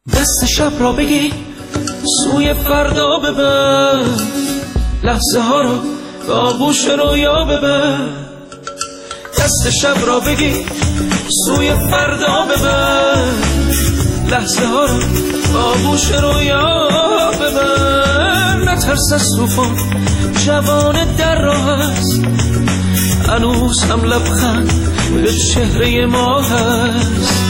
دست شب را بگی سوی فردا ببر، لحظه ها رو به آغوش رویا ببر. دست شب را بگی سوی فردا ببر، لحظه ها رو به آغوش رویا ببر. نترس از طوفان، جوان در راه است، هنوز هم لبخند به چهره ما هست.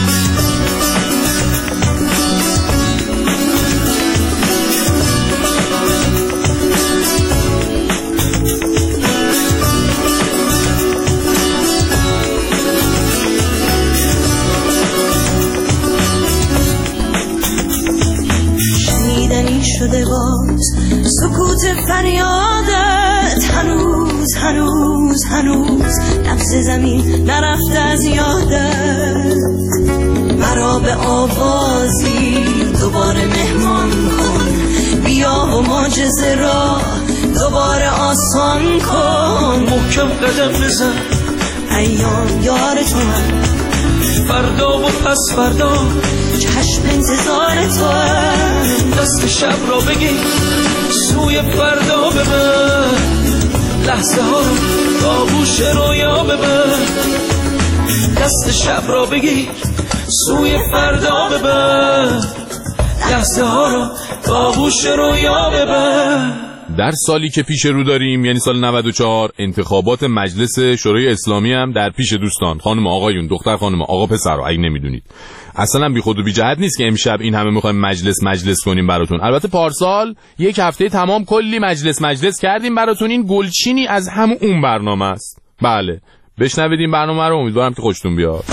شده باز سکوت فریادت، هنوز هنوز هنوز نفس زمین نرفته از یادت. مرا به آوازی دوباره مهمان کن، بیا و معجزه را دوباره آسان کن. محکم قدم بزن، ایام یار تو هم، فردا و پس فردا چشم انتظار تو هم. دست شب را بگی سوی فردا ببر، لحظه ها رو به آغوش رویا ببر. دست شب را بگی سوی فردا ببر، لحظه ها رو به آغوش رویا ببر. در سالی که پیش رو داریم، یعنی سال 94، انتخابات مجلس شورای اسلامی هم در پیش دوستان. خانم آقایون، دختر خانم، آقا پسرها، اگه نمیدونید اصلا بی خود و بی جهت نیست که امشب این همه میخوایم مجلس کنیم براتون. البته پارسال یک هفته تمام کلی مجلس کردیم براتون. این گلچینی از همون اون برنامه است. بله، بشنوید این برنامه رو، امیدوارم که خوشتون بیاد.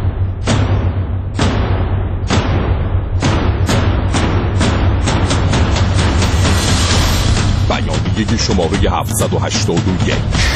بیانیه شماره 781.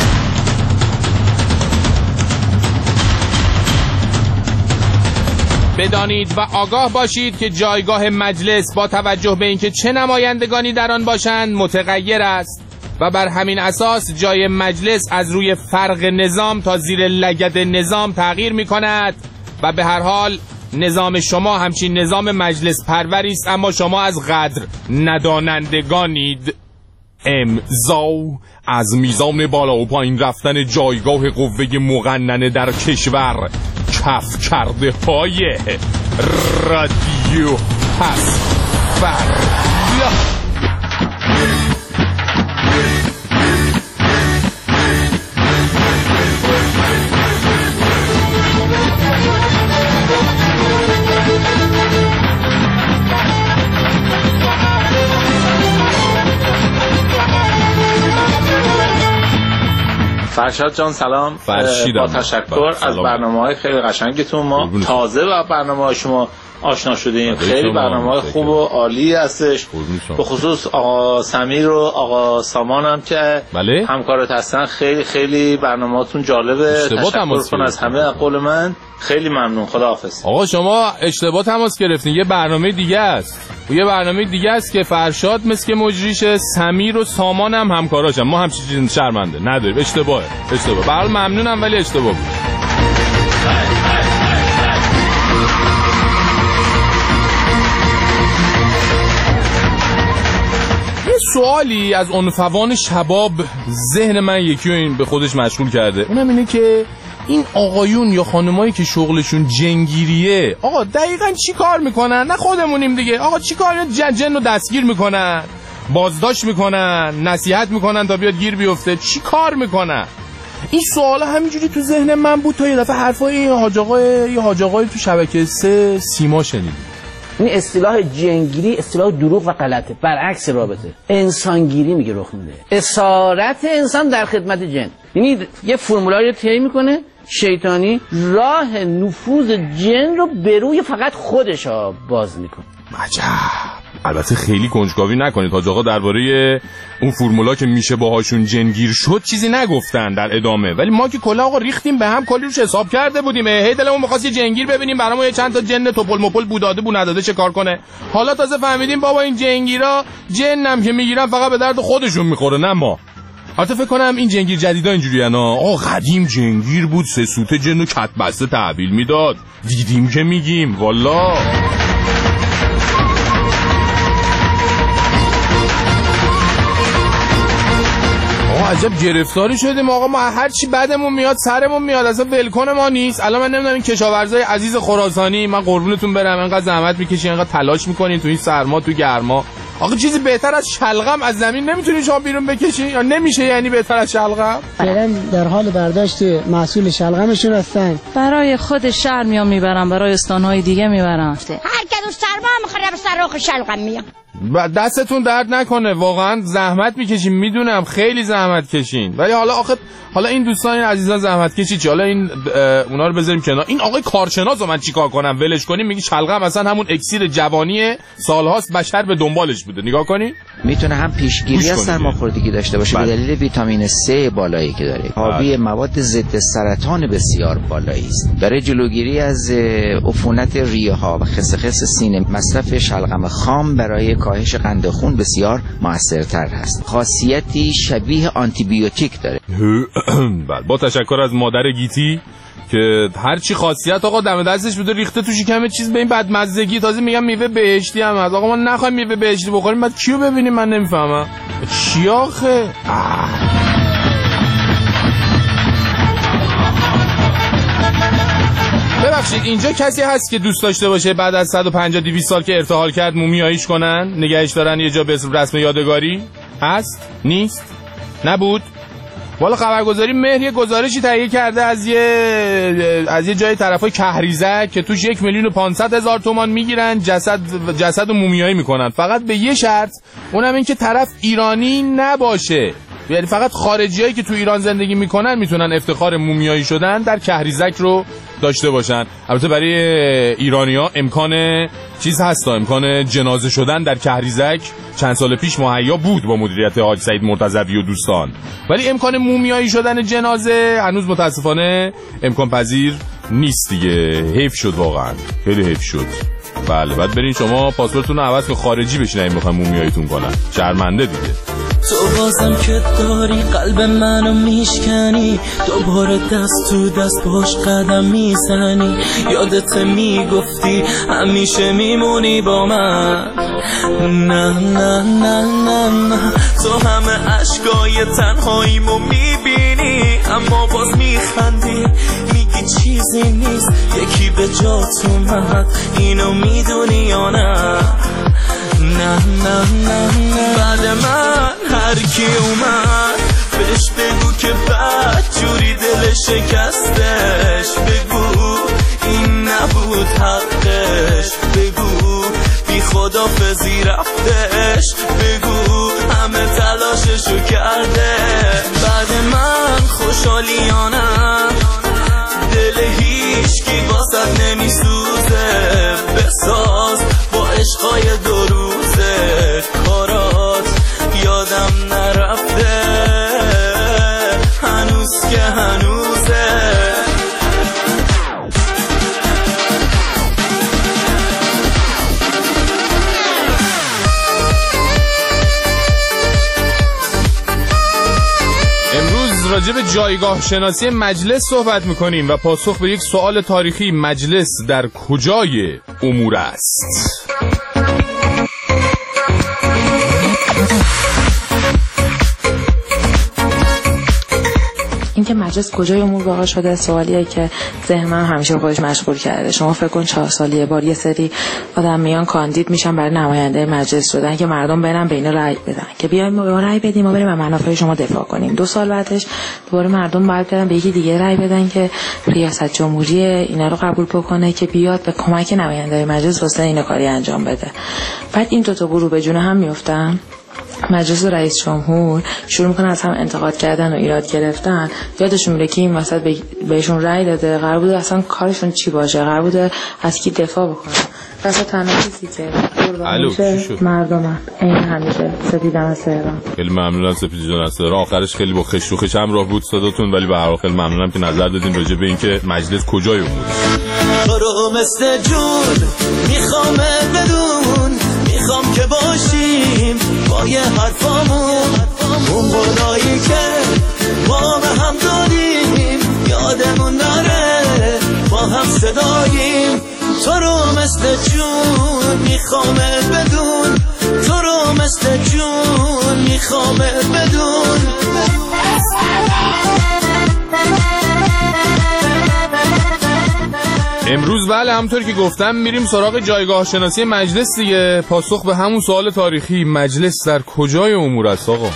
بدانید و آگاه باشید که جایگاه مجلس با توجه به اینکه چه نمایندگانی در آن باشند متغیر است و بر همین اساس جای مجلس از روی فرق نظام تا زیر لگد نظام تغییر می کند و به هر حال نظام شما همچین نظام مجلس پروری است، اما شما از قدر ندانندگانید. امضا از میزان بالا و پایین رفتن جایگاه قوه مقننه در کشور کف کرده های رادیو پسفر. فرشاد جان سلام. با تشکر از برنامه‌های خیلی قشنگتون. ما تازه با برنامه‌های شما آشنا شدیم. خیلی برنامه‌های خوب و عالی هستش. به خصوص آقا سمیر و آقا سامان هم که همکارت هستن، خیلی خیلی برنامه‌تون جالبه. تشکر از همه. از قول من خیلی ممنون. خداحافظ. آقا شما اشتباه تماس گرفتین. یه برنامه دیگه است. یه برنامه دیگه است که فرشاد مثل که مجریشه، سمیر و سامان هم همکاراشن. ما هم چیزی شرمنده نداریم. اشتباهه. برای ممنونم ولی اشتباه بود. یه سوالی از عنفوان شباب ذهن من یکی رو این به خودش مشغول کرده. اونم اینه که این آقایون یا خانمایی که شغلشون جنگیریه، آقا دقیقاً چی کار میکنن؟ نه خودمونیم دیگه. آقا چی کار؟ جن رو دستگیر میکنن، بازداشت میکنن، نصیحت میکنن تا بیاد گیر بیفته. چی کار میکنن؟ این سوالا همینجوری تو ذهن من بود تا یه دفعه حرفای حاج آقای تو شبکه 3 سیما شنیدیم. این اصطلاح جنگیری اصطلاح دروغ و غلطه. برعکس رابطه انسانگیری میگه رخ میده. اسارت انسان در خدمت جن. یعنی یه فرمولاری طی میکنه شیطانی، راه نفوذ جن رو به روی فقط خودش باز میکنه. عجب. البته خیلی کنجکاوی نکنید. حاج آقا درباره اون فرمولا که میشه باهاشون جنگیر شد چیزی نگفتن در ادامه، ولی ما که کلا آقا ریختیم به هم، کلی روش حساب کرده بودیم. هی دلمون می‌خواست یه جنگیر ببینیم برامون، یه چند تا جن توپل مپل بوداده بو نداده چه کار کنه. حالا تازه فهمیدیم بابا این جنگیرا جنم که میگیرن فقط به درد خودشون میخوره، نه ما. البته فکر کنم این جنگیر جدیدا اینجوریه. آقا قدیم جنگیر بود، 3 سوته جن و کت بسته تحویل میداد. دیدیم که میگیم والله. عجب گرفتاری شدیم آقا. ما هر چی بدمون میاد سرمون میاد، اصلا ولکن ما نیست. الان من نمیدونم این کشاورزای عزیز خراسانی، من قربونتون برم، انقدر زحمت میکشین، انقدر تلاش میکنین تو این سرما تو گرما. آقا چیزی بهتر از شلغم از زمین نمیتونین شما بیرون بکشین یا نمیشه؟ یعنی بهتر از شلغم؟ فعلا در حال برداشت محصول شلغمشون هستن. برای خود شهر میبرن، برای استانهای دیگه میبرن. هر که دوست سرما میخوره به سراغ شلغم میاد. دستتون درد نکنه، واقعا زحمت میکشین، میدونم خیلی زحمت کشین، ولی حالا این دوستان این عزیزان زحمت کشید چی؟ حالا این اونا رو بذاریم کنار. این آقای کارشناسو من چیکار کنم؟ ولش کنیم؟ میگی شلغم اصلا همون اکسیر جوانی سالهاست بشر به دنبالش بوده. نگاه کنین میتونه هم پیشگیری از سرماخوردگی داشته باشه به دلیل ویتامین C بالایی که داره، حاوی مواد ضد سرطان بسیار بالایی است، برای جلوگیری از عفونت ریه ها و خسخس سینه مصرف شلغم خام برای کاهش قند خون بسیار موثرتر هست. خاصیتی شبیه آنتی بیوتیک داره. با تشکر از مادر گیتی که هر چی خاصیت آقا دم دستش بوده ریخته تو شکم چیز به این بدمزگی. تازه میگم میوه بهشتی هم هست. آقا ما نخوایم میوه بهشتی بخوریم، بعد کیو ببینیم؟ من نمیفهمم چی آخه. ببخشید اینجا کسی هست که دوست داشته باشه بعد از 150-200 سال که ارتحال کرد مومیاییش کنن، نگهش دارن یه جا به رسم یادگاری؟ هست؟ نیست؟ نبود؟ والا خبرگزاری مهر یه گزارشی تهیه کرده از یه جای طرفای کهریزک که توش 1,500,000 تومان میگیرن جسد و مومیایی میکنن، فقط به یه شرط، اونم این که طرف ایرانی نباشه. یعنی فقط خارجیایی که تو ایران زندگی میکنن میتونن افتخار مومیایی شدن در کهریزک رو داشته باشن. البته برای ایرانی‌ها امکان چیز هست، امکان جنازه شدن در کهریزک چند سال پیش مهیا بود با مدیریت حاج سعید مرتضوی و دوستان، ولی امکان مومیایی شدن جنازه هنوز متاسفانه امکان پذیر نیست دیگه. حیف شد، واقعا خیلی حیف شد. بله بعد برین شما پاسپورتتون رو عوض کنید خارجی بشین اگه میخواین مومیاییتون کنن. شرمنده دیگه. تو بازم که داری قلب منو میشکنی، دوباره دست تو دست باش قدم میزنی. یادت میگفتی همیشه میمونی با من. نه نه نه نه نه، تو همه عشقای تنهاییمو میبینی اما باز میخندی، میگی چیزی نیست یکی به جات اومد، اینو میدونی یا نه؟ نه نه نه نه، بعد من هر کی اومد بهش بگو که بد جوری دل شکستش، بگو این نبود حقش، بگو بی خدافظی رفتش، بگو همه تلاششو کرده. بعد من خوشحالیانم دل هیچکی واسد نمیسوزه، بساز با عشقای دو روزه کارات یادم نرفته هنوز که هنوزه. امروز راجع به جایگاه شناسی مجلس صحبت میکنیم و پاسخ به یک سوال تاریخی: مجلس در کجای امور است؟ اینکه مجلس کجای امور واقع شده سوالیه که ذهن من همیشه خودش مشغول کرده. شما فکر کن 4 سال یه بار یه سری آدم میان کاندید میشن برای نماینده مجلس شدن که مردم برن به اینا رأی بدن که بیایم ما رأی بدیم، ما بریم از منافع شما دفاع کنیم. 2 سال بعدش دوباره مردم باید برن به یکی دیگه رأی بدن که ریاست جمهوری اینا رو قبول بکنه که بیاد به کمک نماینده مجلس واسه اینا کاری انجام بده. بعد این دو تا گروه به جون هم میافتن. مجلس و رئیس جمهور شروع میکنن از هم انتقاد کردن و ایراد گرفتن. یادشون میره که این وسط بهشون رأی داده، قرار بوده اصلا کارشون چی باشه، قرار بوده از کی دفاع بکنن. اصلا تنها چیزی که مردم این همیشه سپیدم از تهران. خیلی ممنونم سپید جان از تهران. آخرش خیلی با خشروخش هم راه بود صداتون، ولی به هر حال خیلی ممنونم که نظر دادین راجع به اینکه مجلس کجای امور است. تو رو مثل جون میخوام بدون، میخوام که باشیم با یه حرفامون، اون قولایی که ما به هم داریم یادمون نره، با هم صداییم. تو رو مثل جون میخوام بدون، تو رو مثل جون میخوام بدون. امروز بله همونطور که گفتم میریم سراغ جایگاه شناسی مجلس دیگه. پاسخ به همون سوال تاریخی، مجلس در کجای امور است آقا؟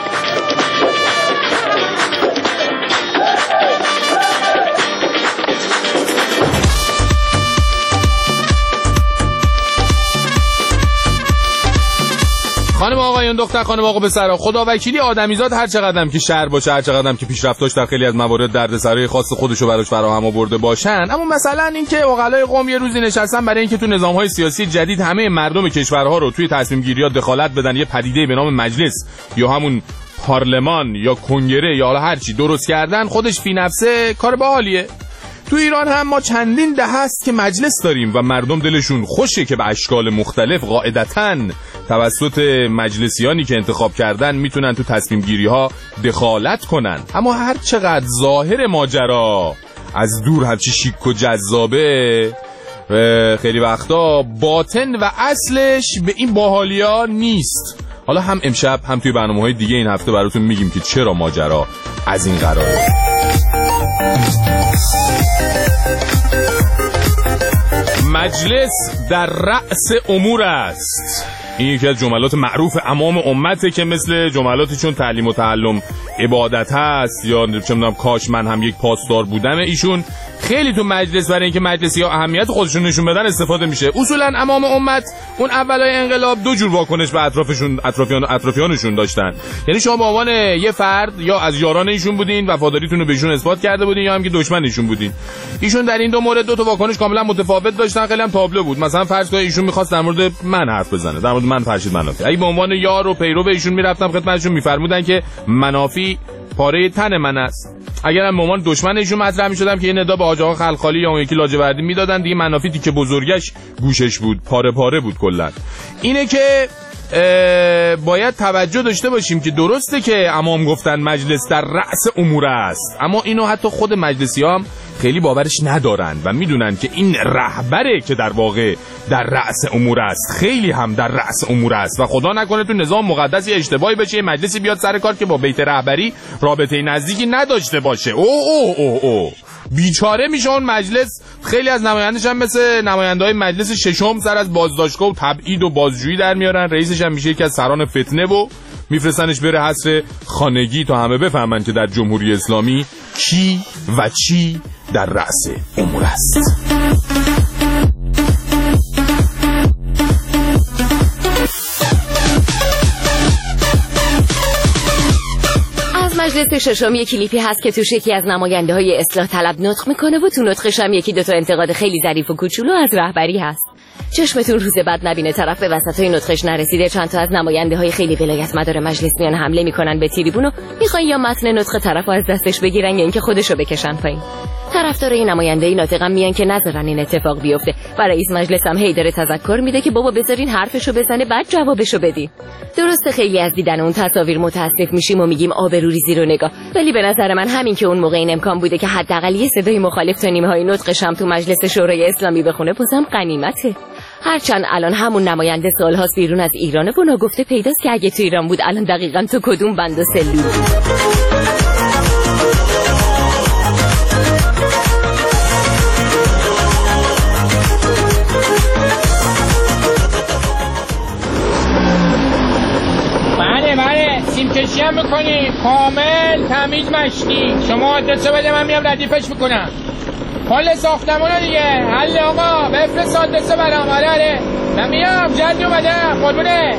خانم آقایون، دختر خانم آقا پسرا، خدا وکیلی آدمیزاد هر چقدرم که شر باشه، هر چقدرم که پیشرفتاش در خیلی از موارد دردسرای خاص خودشو براش فراهم آورده باشن، اما مثلا اینکه عقلای قوم یه روزی نشستن برای اینکه تو نظام‌های سیاسی جدید همه مردم کشورها رو توی تصمیم گیری‌ها دخالت بدن، یه پدیده به نام مجلس یا همون پارلمان یا کنگره یا حالا هر چی درست کردن، خودش فی نفسه کار باحالیه. تو ایران هم ما چندین دهه است که مجلس داریم و مردم دلشون خوشه که به اشکال مختلف قاعدتاً توسط مجلسیانی که انتخاب کردن میتونن تو تصمیم گیری ها دخالت کنن. اما هر چقدر ظاهر ماجرا از دور همچی شیک و جذابه، خیلی وقتا باطن و اصلش به این باحالیا نیست. حالا هم امشب هم توی برنامه‌های دیگه این هفته براتون میگیم که چرا ماجرا از این قراره. مجلس در رأس امور است. این یکی از جملات معروف عوام امته که مثل جملاتی چون تعلیم و تعلم عبادت هست یا چه می‌دونم کاش من هم یک پاسدار بودم، ایشون خیلی تو مجلس برای اینکه مجلسی‌ها اهمیت خودشون نشون بدن استفاده میشه. اصولا عوام امت اون اولای انقلاب دو جور واکنش به اطرافیانشون داشتن. یعنی شما به عنوان یه فرد یا از یاران ایشون بودین، وفاداریتون رو بهشون اثبات کرده بودین، یا هم که دشمن ایشون بودین. ایشون در این دو مورد دو تا واکنش کاملا متفاوت داشتن، خیلی هم تابلو بود. مثلا فرض کنید ایشون می‌خواست در مورد من حرف بزنه، در مورد من فرشید منافی. اگه به عنوان یار و پیرو ایشون میرفتم خدمتشون، میفرمودن که منافی پاره تن من است. اگرم به عنوان دشمن ایشون مطرح می‌شدم که این ندا به حاج آقا خلخالی یا اون یکی لاجوردی میدادن، دیگه منافی که بزرگش گوشش بود، پاره پاره بود کلا. اینه که باید توجه داشته باشیم که درسته که عوام گفتن مجلس در رأس امور است، اما اینو حتی خود مجلسی‌ها هم خیلی باورش ندارن و میدونن که این رهبره که در واقع در رأس امور است، خیلی هم در رأس امور است و خدا نکنه تو نظام مقدس یه اشتباهی بشه، مجلسی بیاد سر کار که با بیت رهبری رابطه نزدیکی نداشته باشه. او بیچاره میشه اون مجلس. خیلی از نمایندش هم مثل نماینده‌های مجلس ششم سر از بازداشتگاه و تبعید و بازجویی در میارن. رئیسش هم میشه یکی از سران فتنه و میفرستنش بره حصر خانگی تا همه بفهمن که در جمهوری اسلامی کی و چی در رأس امور است. مجلس ششم یک کلیپی هست که توش یکی از نماینده‌های اصلاح طلب نطق میکنه و تو نطقش هم یکی دوتا انتقاد خیلی ظریف و کوچولو از رهبری هست. چشمتون روز بعد نبینه طرف به وسطای نطقش نرسیده چند تا از نماینده‌های خیلی ولایت مدار مجلس میان حمله میکنن به تریبون و میخوان یا متن نطق طرفو از دستش بگیرن یا اینکه خودشو بکشن پایین. طرفدارای نماینده ناطقم میان که نذارن این اتفاق بیفته و رئیس مجلس هم هی داره تذکر میده که بابا بذارین حرفشو بزنه بعد جوابشو بدین. درسته خیلی از دیدن اون تصاویر متاسف میشیم و میگیم آبروریزی رو نگاه، ولی به نظر من همین که اون موقع این امکان بوده که حداقل یه صدای مخالف تا نیمه‌های نطقش هم تو مجلس شورای اسلامی بخونه بازم غنیمته. هرچند الان همون نماینده سال‌هاست بیرون از ایرانه و ناگفته پیداست که اگه تو ایران بود الان دقیقاً تو کدوم بند و سلول. سیم کشی هم میکنی کامل تمیز مشتی. شما آدرسو بده من میام ردیفش میکنم. حال ساختمونو دیگه حل آقا بفرست آدرسو برام. آره من میام جلد اومدم قربونه.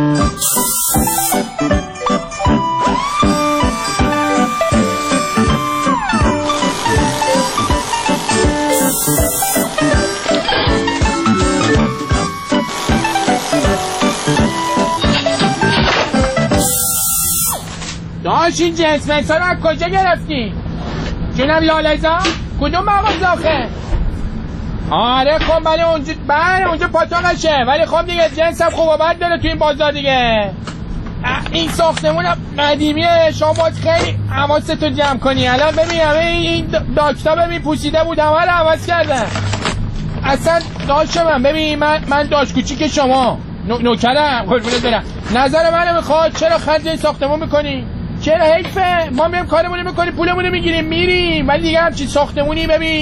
داشت این جنس منسا رو از کجا گرفتی؟ جونم لالزا؟ کدوم مغاز آخه؟ آره خب بله اونجا پاتاقشه، ولی خب دیگه جنس هم خوب و بد داره تو این بازار دیگه. این ساختمون قدیمیه، شما باید خیلی حواستو جمع کنی. الان ببین همه این داکتا ببین پوسیده بود، همه رو عوض کردن. اصلا داشت من ببین من داشت کوچیک شما نوکرم قربونت برم. نظر منو میخواد چرا خرج این ساختمون میکنی؟ چرا حیفه؟ ما میام کارمونو میکنیم پولمونو میگیریم میریم، ولی دیگه همچین ساختمونی ببین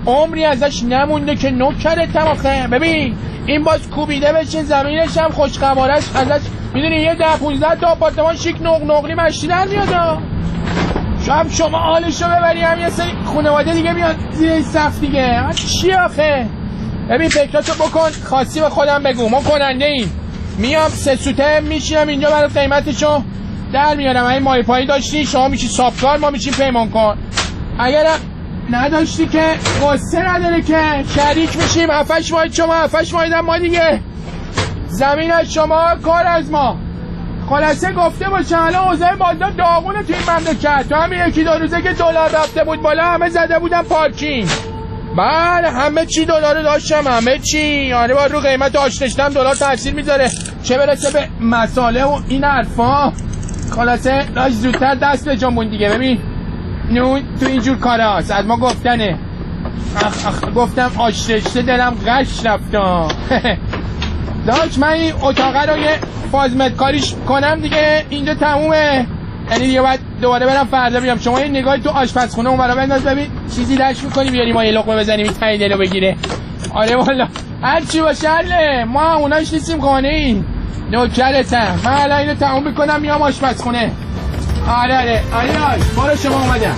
عمری ازش نمونده که نوکرتم آخه. ببین این باز کوبیده بشه زمینش هم خوشقوارش ازش میدونی یه 10-15 تا آپارتمان شیک نقلی مشتی در میاد. شاید شما حالشو ببری هم یه سری خانواده دیگه میاد زیر این صف دیگه. چی آخه؟ ببین فکراتو بکن، خاصی به خودم بگو، ما کننده ایم، میام 3 سوته میشینم اینجا برای قیمتشو در میارم. این مای پایی داشتی شما میشی صافکار، ما میشیم پیمانکار. اگرم نداشتی که قصه نداره که شریک میشیم. 7-8 ماه شما 7-8 ماه ما دیگه، زمین از شما کار از ما. خلاصه گفته باشه الان اوضاع مادام داغونه تو این مملکت. تو همین 1-2 روزه که دلار رفته بود بالا همه زده بودن پارکینگ. بله همه چی دلار داشتم، همه چی. آره با رو قیمت آشتشتم دلار تاثیر میذاره، چه برسه به مساله و این حرفا. خلاصه داشت زودتر دست به جنبون دیگه. ببین نون تو اینجور کاراست، از ما گفتنه. گفتم آشتشته دلم غش رفتم. داشت من این اتاقه رو یه فازمت کاریش کنم دیگه، اینجا تمومه. یعنی دیگه باید دوباره برم فردا بیام. شما این نگاهی تو آشپزخونه اون برا بنداز ببین چیزی دشت میکنی بیاری ما یه لقمه بزنیم این تایی دلو بگیره. آره والا هر چی باشه حله، ما اوناش نیستیم خانه این نوکرتم. من الان اینو تموم میکنم میام آشپزخونه. آره برو شما اومدم.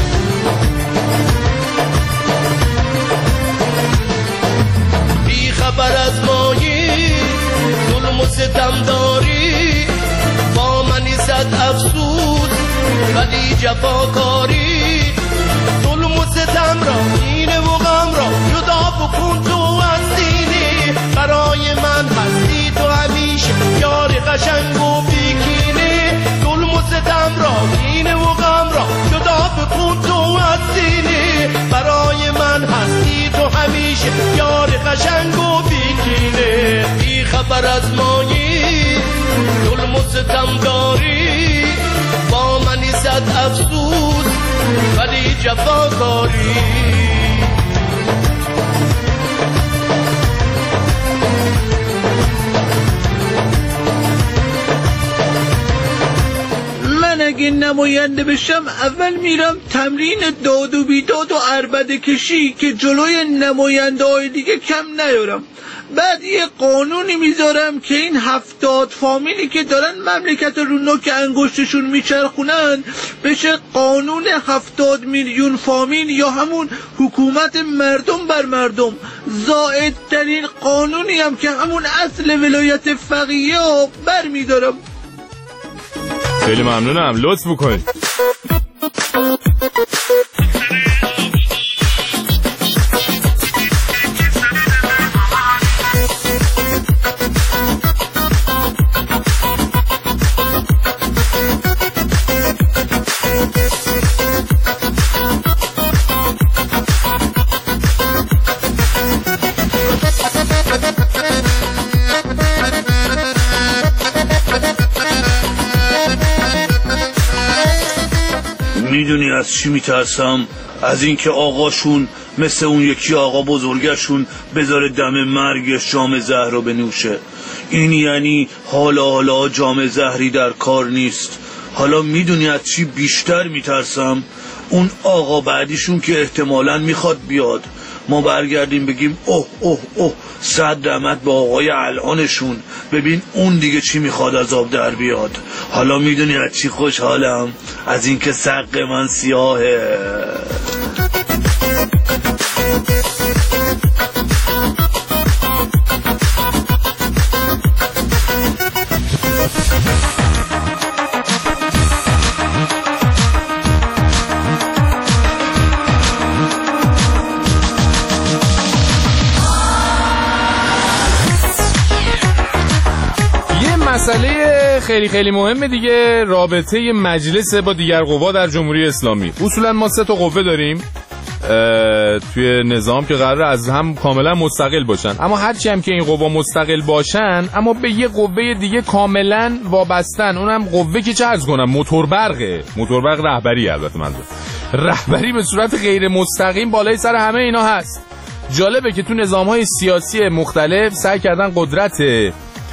بی خبر از مایی ظلم و ستم داری، با منی صد افسوس ولی جفاکاری. ظلم و ستم را اینه و غم را جدا بکن تو از دینی. برای من هستی تو همیشه یار قشنگ و بیکینی. ظلم و ستم را اینه و غم را جدا بکن تو از دینی. برای من هستی تو همیشه یار قشنگ و بیکینی. بی خبر از مایی ظلم و ستم داری، با منی صد افسوس ولی جفاکاری. من اگه نماینده بشم اول میرم تمرین داد و بیداد و عربده کشی که جلوی نماینده های دیگه کم نیارم. بعد یه قانونی میذارم که این 70 فامیلی که دارن مملکت رو نوک انگشتشون میچرخونن بشه قانون 70 میلیون فامیل یا همون حکومت مردم بر مردم. زائدترین قانونی هم که همون اصل ولایت فقیه بر میدارم. خیلی ممنونم، لطف بکنید. میدونی از چی میترسم؟ از اینکه آقاشون مثل اون یکی آقا بزرگشون بذاره دم مرگش جام زهر رو بنوشه. این یعنی حالا جام زهری در کار نیست. حالا میدونی از چی بیشتر میترسم؟ اون آقا بعدیشون که احتمالاً میخواد بیاد ما برگردیم بگیم اوه 100 رحمت به آقای الانشون، ببین اون دیگه چی میخواد از آب در بیاد. حالا میدونی از چی خوشحالم؟ از اینکه سق من سیاهه. مسئله خیلی مهمه دیگه، رابطه مجلس با دیگر قوا در جمهوری اسلامی. اصولا ما 3 تا قوه داریم توی نظام که قراره از هم کاملا مستقل باشن، اما هرچی هم که این قوا مستقل باشن اما به یه قوه دیگه کاملا وابستن. اونم قوه که چه عرض کنم موتور برق رهبری. البته منظور رهبری به صورت غیر مستقیم بالای سر همه اینا هست. جالبه که تو نظام‌های سیاسی مختلف سعی کردن قدرت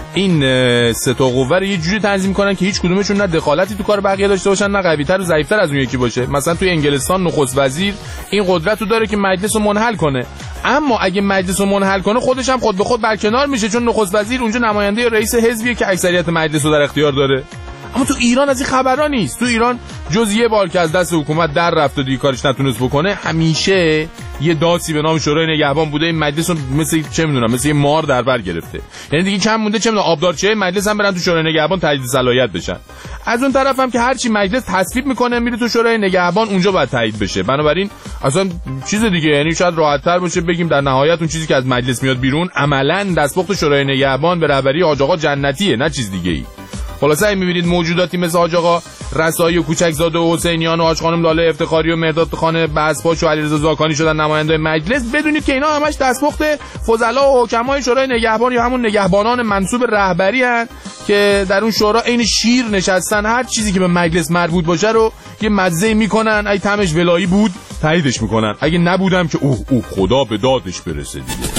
این سه تا قوه رو یه جوری تنظیم کنن که هیچ کدومشون نه دخالتی تو کار بقیه داشته باشن نه قوی‌تر و ضعیف‌تر از اون یکی باشه. مثلا توی انگلستان نخست وزیر این قدرت رو داره که مجلس رو منحل کنه، اما اگه مجلس رو منحل کنه خودش هم خود به خود برکنار میشه، چون نخست وزیر اونجا نماینده رئیس حزبیه که اکثریت مجلس رو در اختیار داره. اما تو ایران از این خبرا نیست. تو ایران جز یه بار که از دست حکومت در رفت و دیگه کارش نتونست بکنه، همیشه یه داسی به نام شورای نگهبان بوده. این مجلس رو مثل چه میدونم مثل یه مار در بر گرفته. یعنی دیگه کم مونده چه میدونم آبدارچه مجلس هم برن تو شورای نگهبان تایید صلاحیت بشن. از اون طرف هم که هر چی مجلس تصویب میکنه میره تو شورای نگهبان، اونجا باید تایید بشه. بنابراین اصلا چیز دیگه، یعنی شاید راحت‌تر باشه بگیم در نهایت اون چیزی که از مجلس میاد بیرون عملاً دستپخت شورای نگهبان به رهبری حاج آقا جنتیه، نه چیز دیگه‌ای. خلاصه این می‌بینید موجوداتی مثل حاج آقا رسایی و کوچکزاده و حسینیان و حاج خانم لاله افتخاری و مرداد خان بزپاش و علیرضا زاکانی شدن نماینده مجلس. بدونید که اینا همش دستپخت فضلا و حکمای شورای نگهبان یا همون نگهبانان منصوب رهبری ان که در اون شورا عین شیر نشستن، هر چیزی که به مجلس مربوط باشه رو یه مزه میکنن، اگه طعمش ولایی بود تاییدش میکنن، اگه نبودم که اوه خدا به دادش برسه دیگه.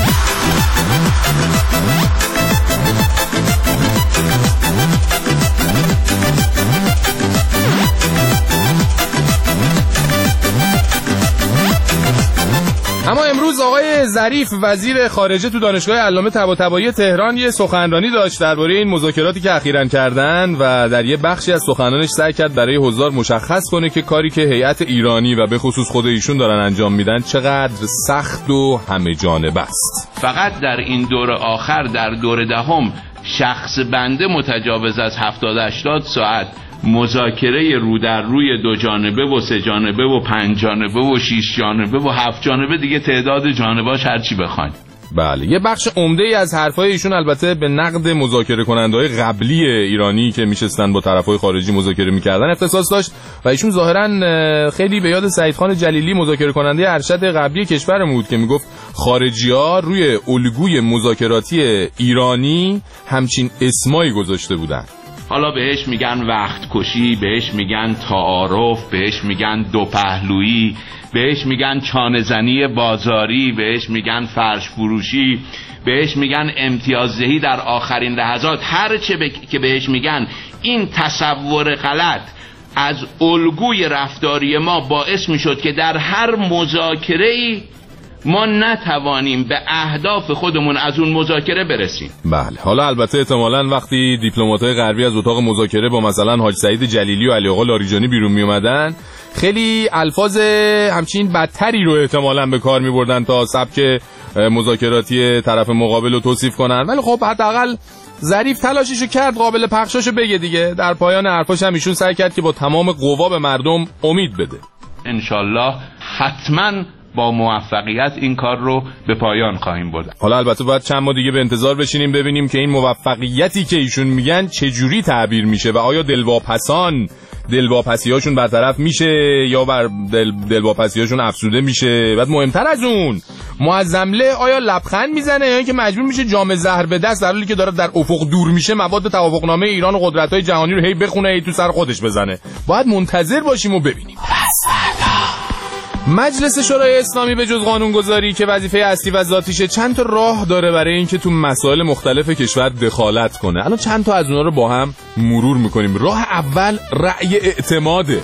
اما امروز آقای ظریف وزیر خارجه تو دانشگاه علامه طباطبایی تهران یه سخنرانی داشت درباره این مذاکراتی که اخیراً کردن و در یه بخشی از سخنانش سعی کرد برای حضار مشخص کنه که کاری که هیئت ایرانی و به خصوص خود ایشون دارن انجام میدن چقدر سخت و همه جانبه است. فقط در این دور آخر در دور دهم شخص بنده متجاوز از 70-80 ساعت مذاکره رو در روی 2 جانبه و 3 جانبه و 5 جانبه و 6 جانبه و 7 جانبه، دیگه تعداد جانباش هر چی بخواید. بله، یه بخش عمده‌ای از حرفای ایشون البته به نقد مذاکره کننده‌های قبلی ایرانی که میشستن با طرفای خارجی مذاکره میکردن اختصاص داشت و ایشون ظاهراً خیلی به یاد سعیدخان جلیلی مذاکره کننده ارشد قبلی کشورمون بود که میگفت خارجی‌ها روی الگوی مذاکراتی ایرانی همچین اسمایی گذاشته بودن. حالا بهش میگن وقت کشی، بهش میگن تعارف، بهش میگن دو پهلویی، بهش میگن چانه‌زنی بازاری، بهش میگن فرش فروشی، بهش میگن امتیازدهی در آخرین لحظات. هر چه که بهش میگن، این تصور غلط از الگوی رفتاری ما باعث میشد که در هر مذاکره‌ای ما نتوانیم به اهداف خودمون از اون مذاکره برسیم. بله، حالا البته احتمالاً وقتی دیپلمات‌های غربی از اتاق مذاکره با مثلا حاج سعید جلیلی و علی آقا لاریجانی بیرون می اومدن، خیلی الفاظ همچین بدتری رو احتمالاً به کار می‌بردن تا سبک مذاکراتی طرف مقابل رو توصیف کنن. ولی خب حداقل ظریف تلاششو کرد قابل پخشاشو بگه دیگه. در پایان حرفاش هم ایشون سعی کرد که با تمام قوا به مردم امید بده. انشالله حتماً با موفقیت این کار رو به پایان خواهیم برد. حالا البته باید چند ماه دیگه به انتظار بشینیم ببینیم که این موفقیتی که ایشون میگن چجوری تعبیر میشه و آیا دلواپسی‌هاشون برطرف میشه یا بر دلواپسی‌هاشون افزوده میشه. بعد مهمتر از اون معظمله آیا لبخند میزنه یا اینکه مجبور میشه جام زهر به دست در حالی که داره در افق دور میشه مواد توافقنامه ایران و قدرت‌های جهانی رو هی بخونه هی تو سر خودش بزنه. باید منتظر باشیم و ببینیم. مجلس شورای اسلامی به جز قانونگذاری که وظیفه اصلی و ذاتیشه چند تا راه داره برای اینکه تو مسائل مختلف کشور دخالت کنه. الان چند تا از اونها رو با هم مرور میکنیم. راه اول رأی اعتماده.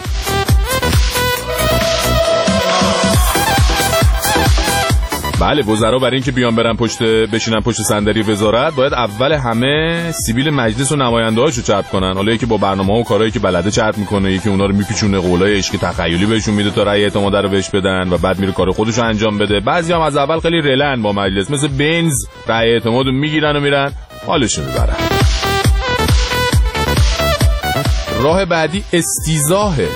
بله، وزرا برای اینکه بیان برن بشینن پشت صندلی وزارت باید اول همه سیبیل مجلس و نماینده‌هاشو چرب کنن. حالا یکی با برنامه‌ها و کارهایی که بلده چرب میکنه، یکی اونا رو میپیچونه قولای عشق تخیلی بهشون میده تا رأی اعتماد رو بهش بدن و بعد میره کار خودشو انجام بده. بعضیام از اول خیلی رلن با مجلس، مثل بنز رأی اعتمادو میگیرن و میرن حالشو میبرن. راه بعدی استیزاهه.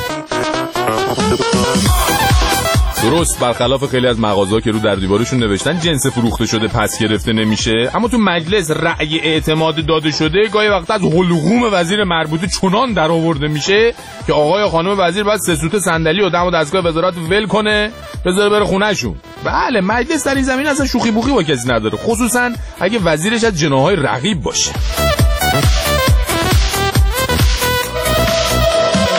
درست برخلاف خیلی از مغازه‌ها که رو در دیوارشون نوشتن جنس فروخته شده پس گرفته نمیشه، اما تو مجلس رأی اعتماد داده شده گاهی وقت از حلقوم وزیر مربوطه چنان در آورده میشه که آقای خانم وزیر باید 3 سوت صندلی و دم و دستگاه وزارت ول کنه بذاره بره خونه‌شون. بله، مجلس در این زمین اصلا شوخی بوخی با کسی نداره، خصوصا اگه وزیرش از جناح‌های رقیب باشه.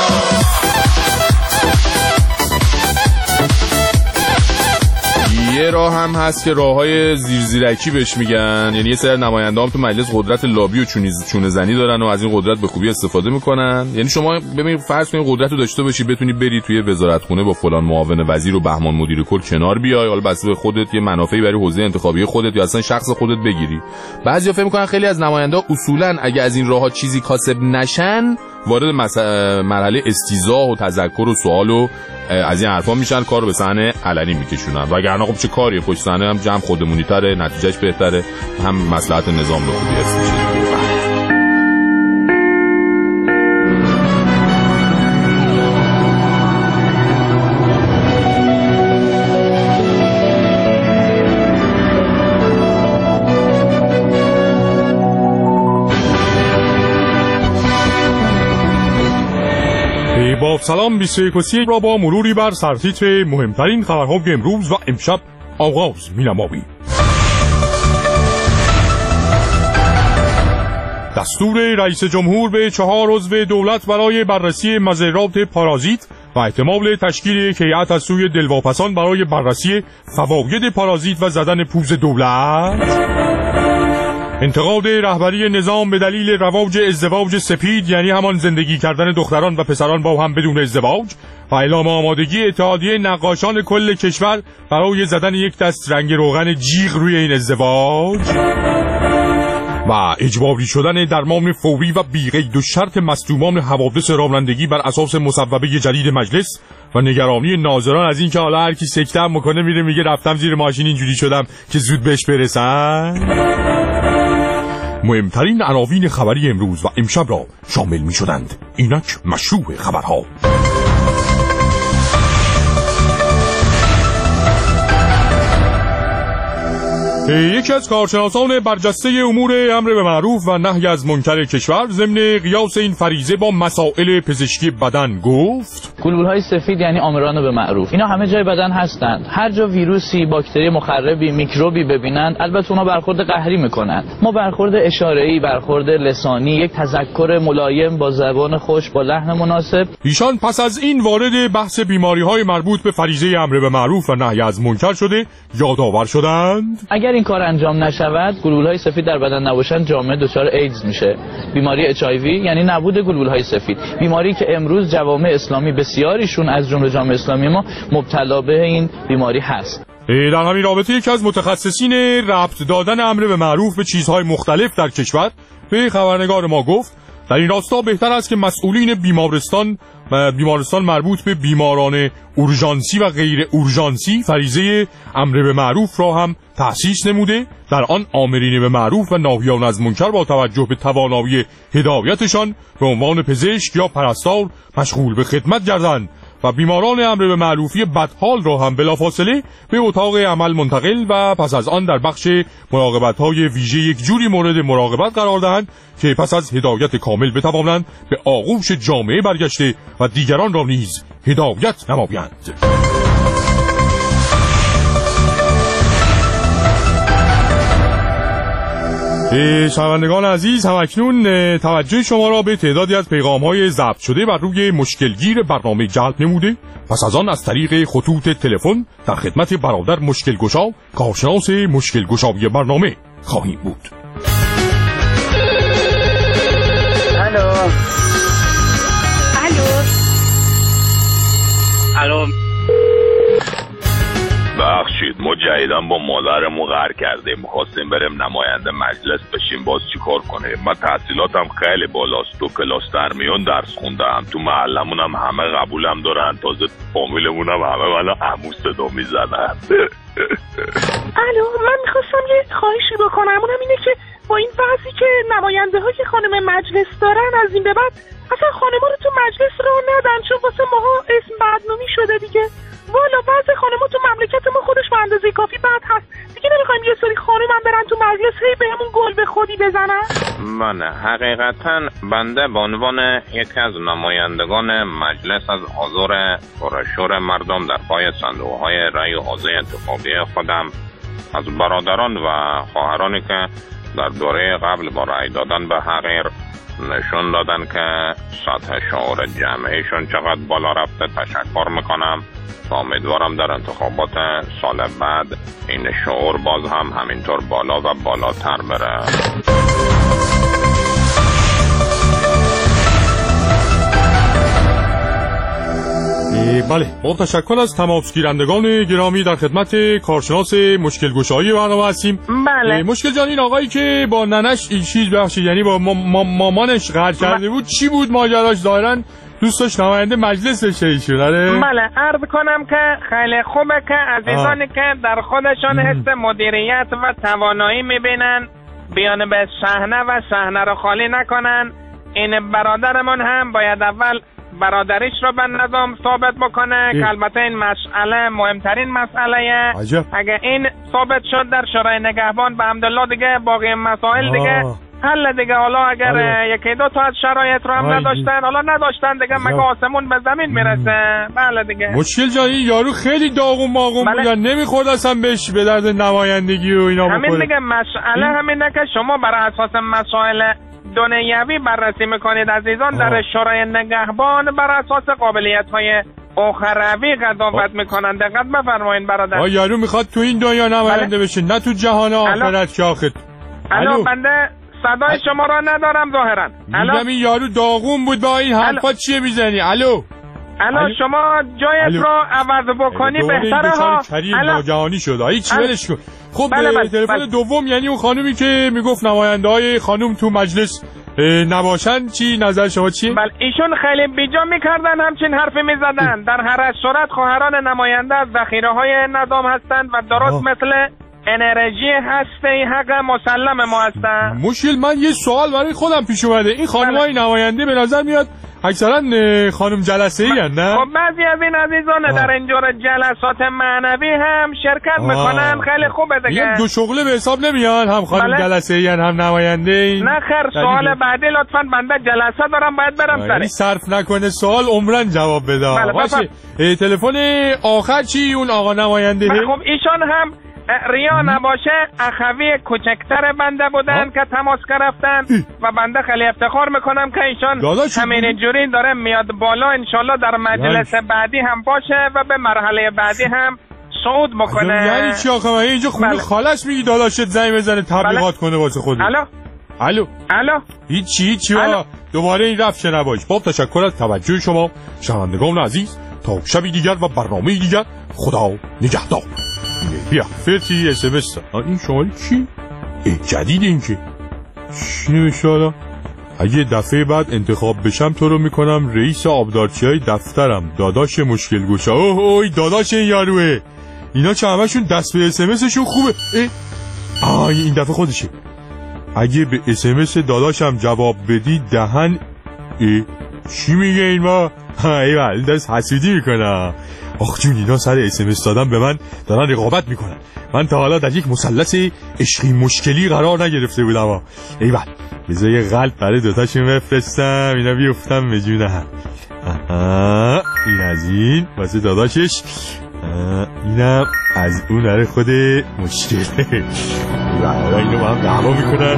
یه راه هم هست که راههای زیرزیرکی بهش میگن، یعنی یه سری نماینده‌ها تو مجلس قدرت لابی و چونه زنی دارن و از این قدرت به خوبی استفاده میکنن. یعنی شما ببین فرض کنید قدرت رو داشته باشی بتونی بری توی وزارتخونه با فلان معاون وزیر و بهمان مدیر کل کنار بیای، حالا بس به خودت یه منافعی برای حوزه انتخابی خودت یا اصلا شخص خودت بگیری. بعضیا فکر میکنن خیلی از نماینده‌ها اصولا اگه از این راهها چیزی کاسب نشن وارد مرحله استیضاح و تذکر و سوال و از این حرفا میشن، کارو به صحنه علنی میکشونن. وگرنه خب چه کاریه، پشت صحنه هم جمع خودمونی تره، نتیجهش بهتره، هم مصلحت نظام رو خوبی هست. با سلام 21 را با مروری بر سرتیتر مهمترین خبرهای امروز و امشب آغاز می‌نماییم. دستور رئیس جمهور به 4 عضو دولت برای بررسی مضرات پارازیت و احتمال تشکیل هیئت از سوی دلواپسان برای بررسی فواید پارازیت و زدن پوز دولت. انتقاد رهبری نظام به دلیل رواج ازدواج سپید، یعنی همان زندگی کردن دختران و پسران با هم بدون ازدواج، و اعلام آمادگی اتحادیه نقاشان کل کشور برای زدن یک دست رنگ روغن جیغ روی این ازدواج. و اجباری شدن درمان فوری و بی‌قید و شرط مصدومان حوادث رانندگی بر اساس مصوبه جدید مجلس و نگرانی ناظران از این که حالا هر کی سکته میکنه میره میگه رفتم زیر ماشین اینجوری شدم که زود بهش برسن. مهمترین عناوین خبری امروز و امشب را شامل می شدند. اینک مشروع خبرها. یکی از کارشناسان برجسته امور امر به معروف و نهی از منکر کشور ضمن قیاس این فریضه با مسائل پزشکی بدن گفت: گلبولهای سفید یعنی آمران به معروف، اینا همه جای بدن هستند. هر جا ویروسی، باکتری مخربی، میکروبی ببینند البته اونا برخورد قهری میکنند. ما برخورد اشاره‌ای، برخورد لسانی، یک تذکر ملایم با زبان خوش با لحن مناسب. ایشان پس از این وارد بحث بیماری‌های مربوط به فریضه امر به معروف و نهی از منکر شده یادآور شدند اگر این کار انجام نشود، گلبولهای سفید در بدن نباشند، جامعه دچار ایدز میشه. بیماری HIV یعنی نبود گلبولهای سفید، بیماری که امروز جوامع اسلامی بسیاریشون از جمله جامعه اسلامی ما مبتلا به این بیماری هست. در همین رابطه یکی از متخصصین ربط دادن امر به معروف به چیزهای مختلف در کشور به خبرنگار ما گفت در این راستا بهتر است که مسئولین بیمارستان مربوط به بیماران اورژانسی و غیر اورژانسی فریضه امر به معروف را هم تأسیس نموده، در آن آمرین به معروف و ناهیان از منکر با توجه به توانایی هدایتشان به عنوان پزشک یا پرستار مشغول به خدمت گردند و بیماران امر به معروفی بدحال را هم بلافاصله به اتاق عمل منتقل و پس از آن در بخش مراقبت‌های ویژه یک جوری مورد مراقبت قرار دهند که پس از هدایت کامل بتوانند به آغوش جامعه برگشته و دیگران را نیز هدایت نمایند. شنوندگان عزیز، همکنون توجه شما را به تعدادی از پیغام‌های ضبط شده بر روی مشکلگیر برنامه جلب نموده. پس از آن از طریق خطوط تلفن در خدمت برادر مشکل گشا، کارشناس مشکل گشایی برنامه خواهیم بود. الو بخشید، ما جدیدن با مادرمون قهر کردیم، میخواستیم بریم نماینده مجلس بشیم، باز چیکار کنیم؟ من تحصیلاتم خیلی بالاست، تو کلاس درمیان درس خوندم، تو محلمون هم همه قبولم دارن، تازه فامیلمون هم همه منو عمو صدا میزنن. الو، من میخواستم یه خواهشی بکنم، اونم اینه که با این وضعی که نماینده ها که خانم مجلس دارن از این به بعد اصلا خانما رو تو مجلس رو ندن، چون واسه ماها اسم بدنامی شده دیگه. والا وضع خانما تو مملکت ما خودش به اندازه کافی بد هست دیگه، نمیخوایم یه سری خانم هم برن تو مجلس هی بهمون گل به خودی بزنن. من حقیقتا بنده به عنوان یکی از نمایندگان مجلس از حضور پرشور مردم در پای صندوق‌های رأی و حوزه انتخابی خودم از برادران و خواهرانی که در دوره قبل با رأی دادن به حقیر نشون دادن که سطح شعور جمعیشون چقدر بالا رفته. تشکر میکنم و امیدوارم در انتخابات سال بعد این شعور باز هم همینطور بالا و بالاتر بره. بله، با تشکر از تماسگیرندگان گرامی در خدمت کارشناس مشکل گشایی برنامه هستیم. بله. مشکل جان این آقایی که با ننش این چیز بخشید، یعنی با مامانش قرار کرده بود، چی بود ماجراش؟ ظاهراً دوست داشت نماینده مجلس بشه ایشون. بله، عرض کنم که خیلی خوبه که عزیزانی که در خودشان حس مدیریت و توانایی میبینن بیان به صحنه و صحنه رو خالی نکنن. این برادرمون هم باید اول برادریش رو به نظام ثابت بکنه که البته این مسئله مهمترین مسئله. اگه این ثابت شد در شورای نگهبان به حمدالله دیگه باقی مسائل دیگه حل دیگه. حالا اگر یکی دو تا از شرایط رو هم نداشتن، حالا نداشتن دیگه، مگه آسمون به زمین میرسه؟ بله دیگه. مشکل جان این یارو خیلی داغون ماغون بودن، نمیخورد اصلا بهش به درد نمایندگی و اینا بخوره. همین دیگه مسئله همینه که شما بر اساس مسائل دنیوی بررسی میکنید عزیزان. در شورای نگهبان بر اساس قابلیت‌های اخروی قضاوت میکنن. دقت بفرمایید برادر. یارو میخواد تو این دنیا نماینده بشه، نه تو جهان آخرت که آخر. الو بنده صدای شما را ندارم ظاهرا. میگم این یارو داغون بود با این حرفا چیه میزنی؟ الو شما جایت رو عوض بکنی بهتره ها. کریم جهانی شد. هیچ ولش کن. خب تلفن دوم، یعنی اون خانومی که میگفت نماینده های خانوم تو مجلس نباشن، چی نظر شما چیه؟ بله، ایشون خیلی بیجا میکردن، همچین حرفی میزدن. در هر صورت خواهران نماینده از ذخیره های نظام هستند و درست مثل انرژی هسته حق مسلم ما هستن. مشکل من یه سوال برای خودم پیش اومده. این خانم‌های نماینده به نظر میاد اکثرا خانم جلسه‌ای هستن، نه؟ خب بعضی از این عزیزان در اینجور جلسات معنوی هم شرکت میکنن. خیلی خوبه دیگه. دو شغله به حساب نمیان، هم خانم جلسه‌ای هم نماینده. نه خیر، سوال بعدی لطفاً، بنده جلسه دارم باید برم سری. صرف نکنه سوال عمرن جواب بده. باشه. تلفن آخر چی اون آقا نماینده؟ خب ایشان هم ریا نباشه اخوی کوچکتر بنده بودن که تماس گرفتن و بنده خیلی افتخار میکنم که ایشان همین جوری داره میاد بالا. انشالله در مجلس بعدی هم باشه و به مرحله بعدی هم صعود بکنه. یعنی چی آقا؟ اینجا خونه خالص میگی داداشت زنگ بزنه تبلیغات کنه واسه خودش. الو هیچی دوباره این رفت نباش. خب تشکر از توجه شما شنوندگان عزیز. تا شبی دیگر و برنامه دیگر، خدا نگهدار. بیا فرتی SMS این شماره کی؟ جدید این که چی نمیشه حالا؟ اگه دفعه بعد انتخاب بشم تو رو میکنم رئیس آبدارچی های دفترم، داداش مشکل گوشا. اوه داداش این یاروه. اینا چه همشون دست به SMS شون خوبه. این دفعه خودشه. اگه به SMS داداشم جواب بدی دهن چی میگه این ما؟ ایوال دست حسودی میکنه. آخ جون اینا سر SMS دادن به من دارن رقابت میکنن. من تا حالا در یک مثلث عشقی مشکلی قرار نگرفته بودم. ایوال بذار یه قلب برای دوتاشون بفرستم، اینا بیفتم به جون هم. این از این واسه داداشش، اینم از اون داره خود مشکل. ایوال اینو با هم دعوا میکنن.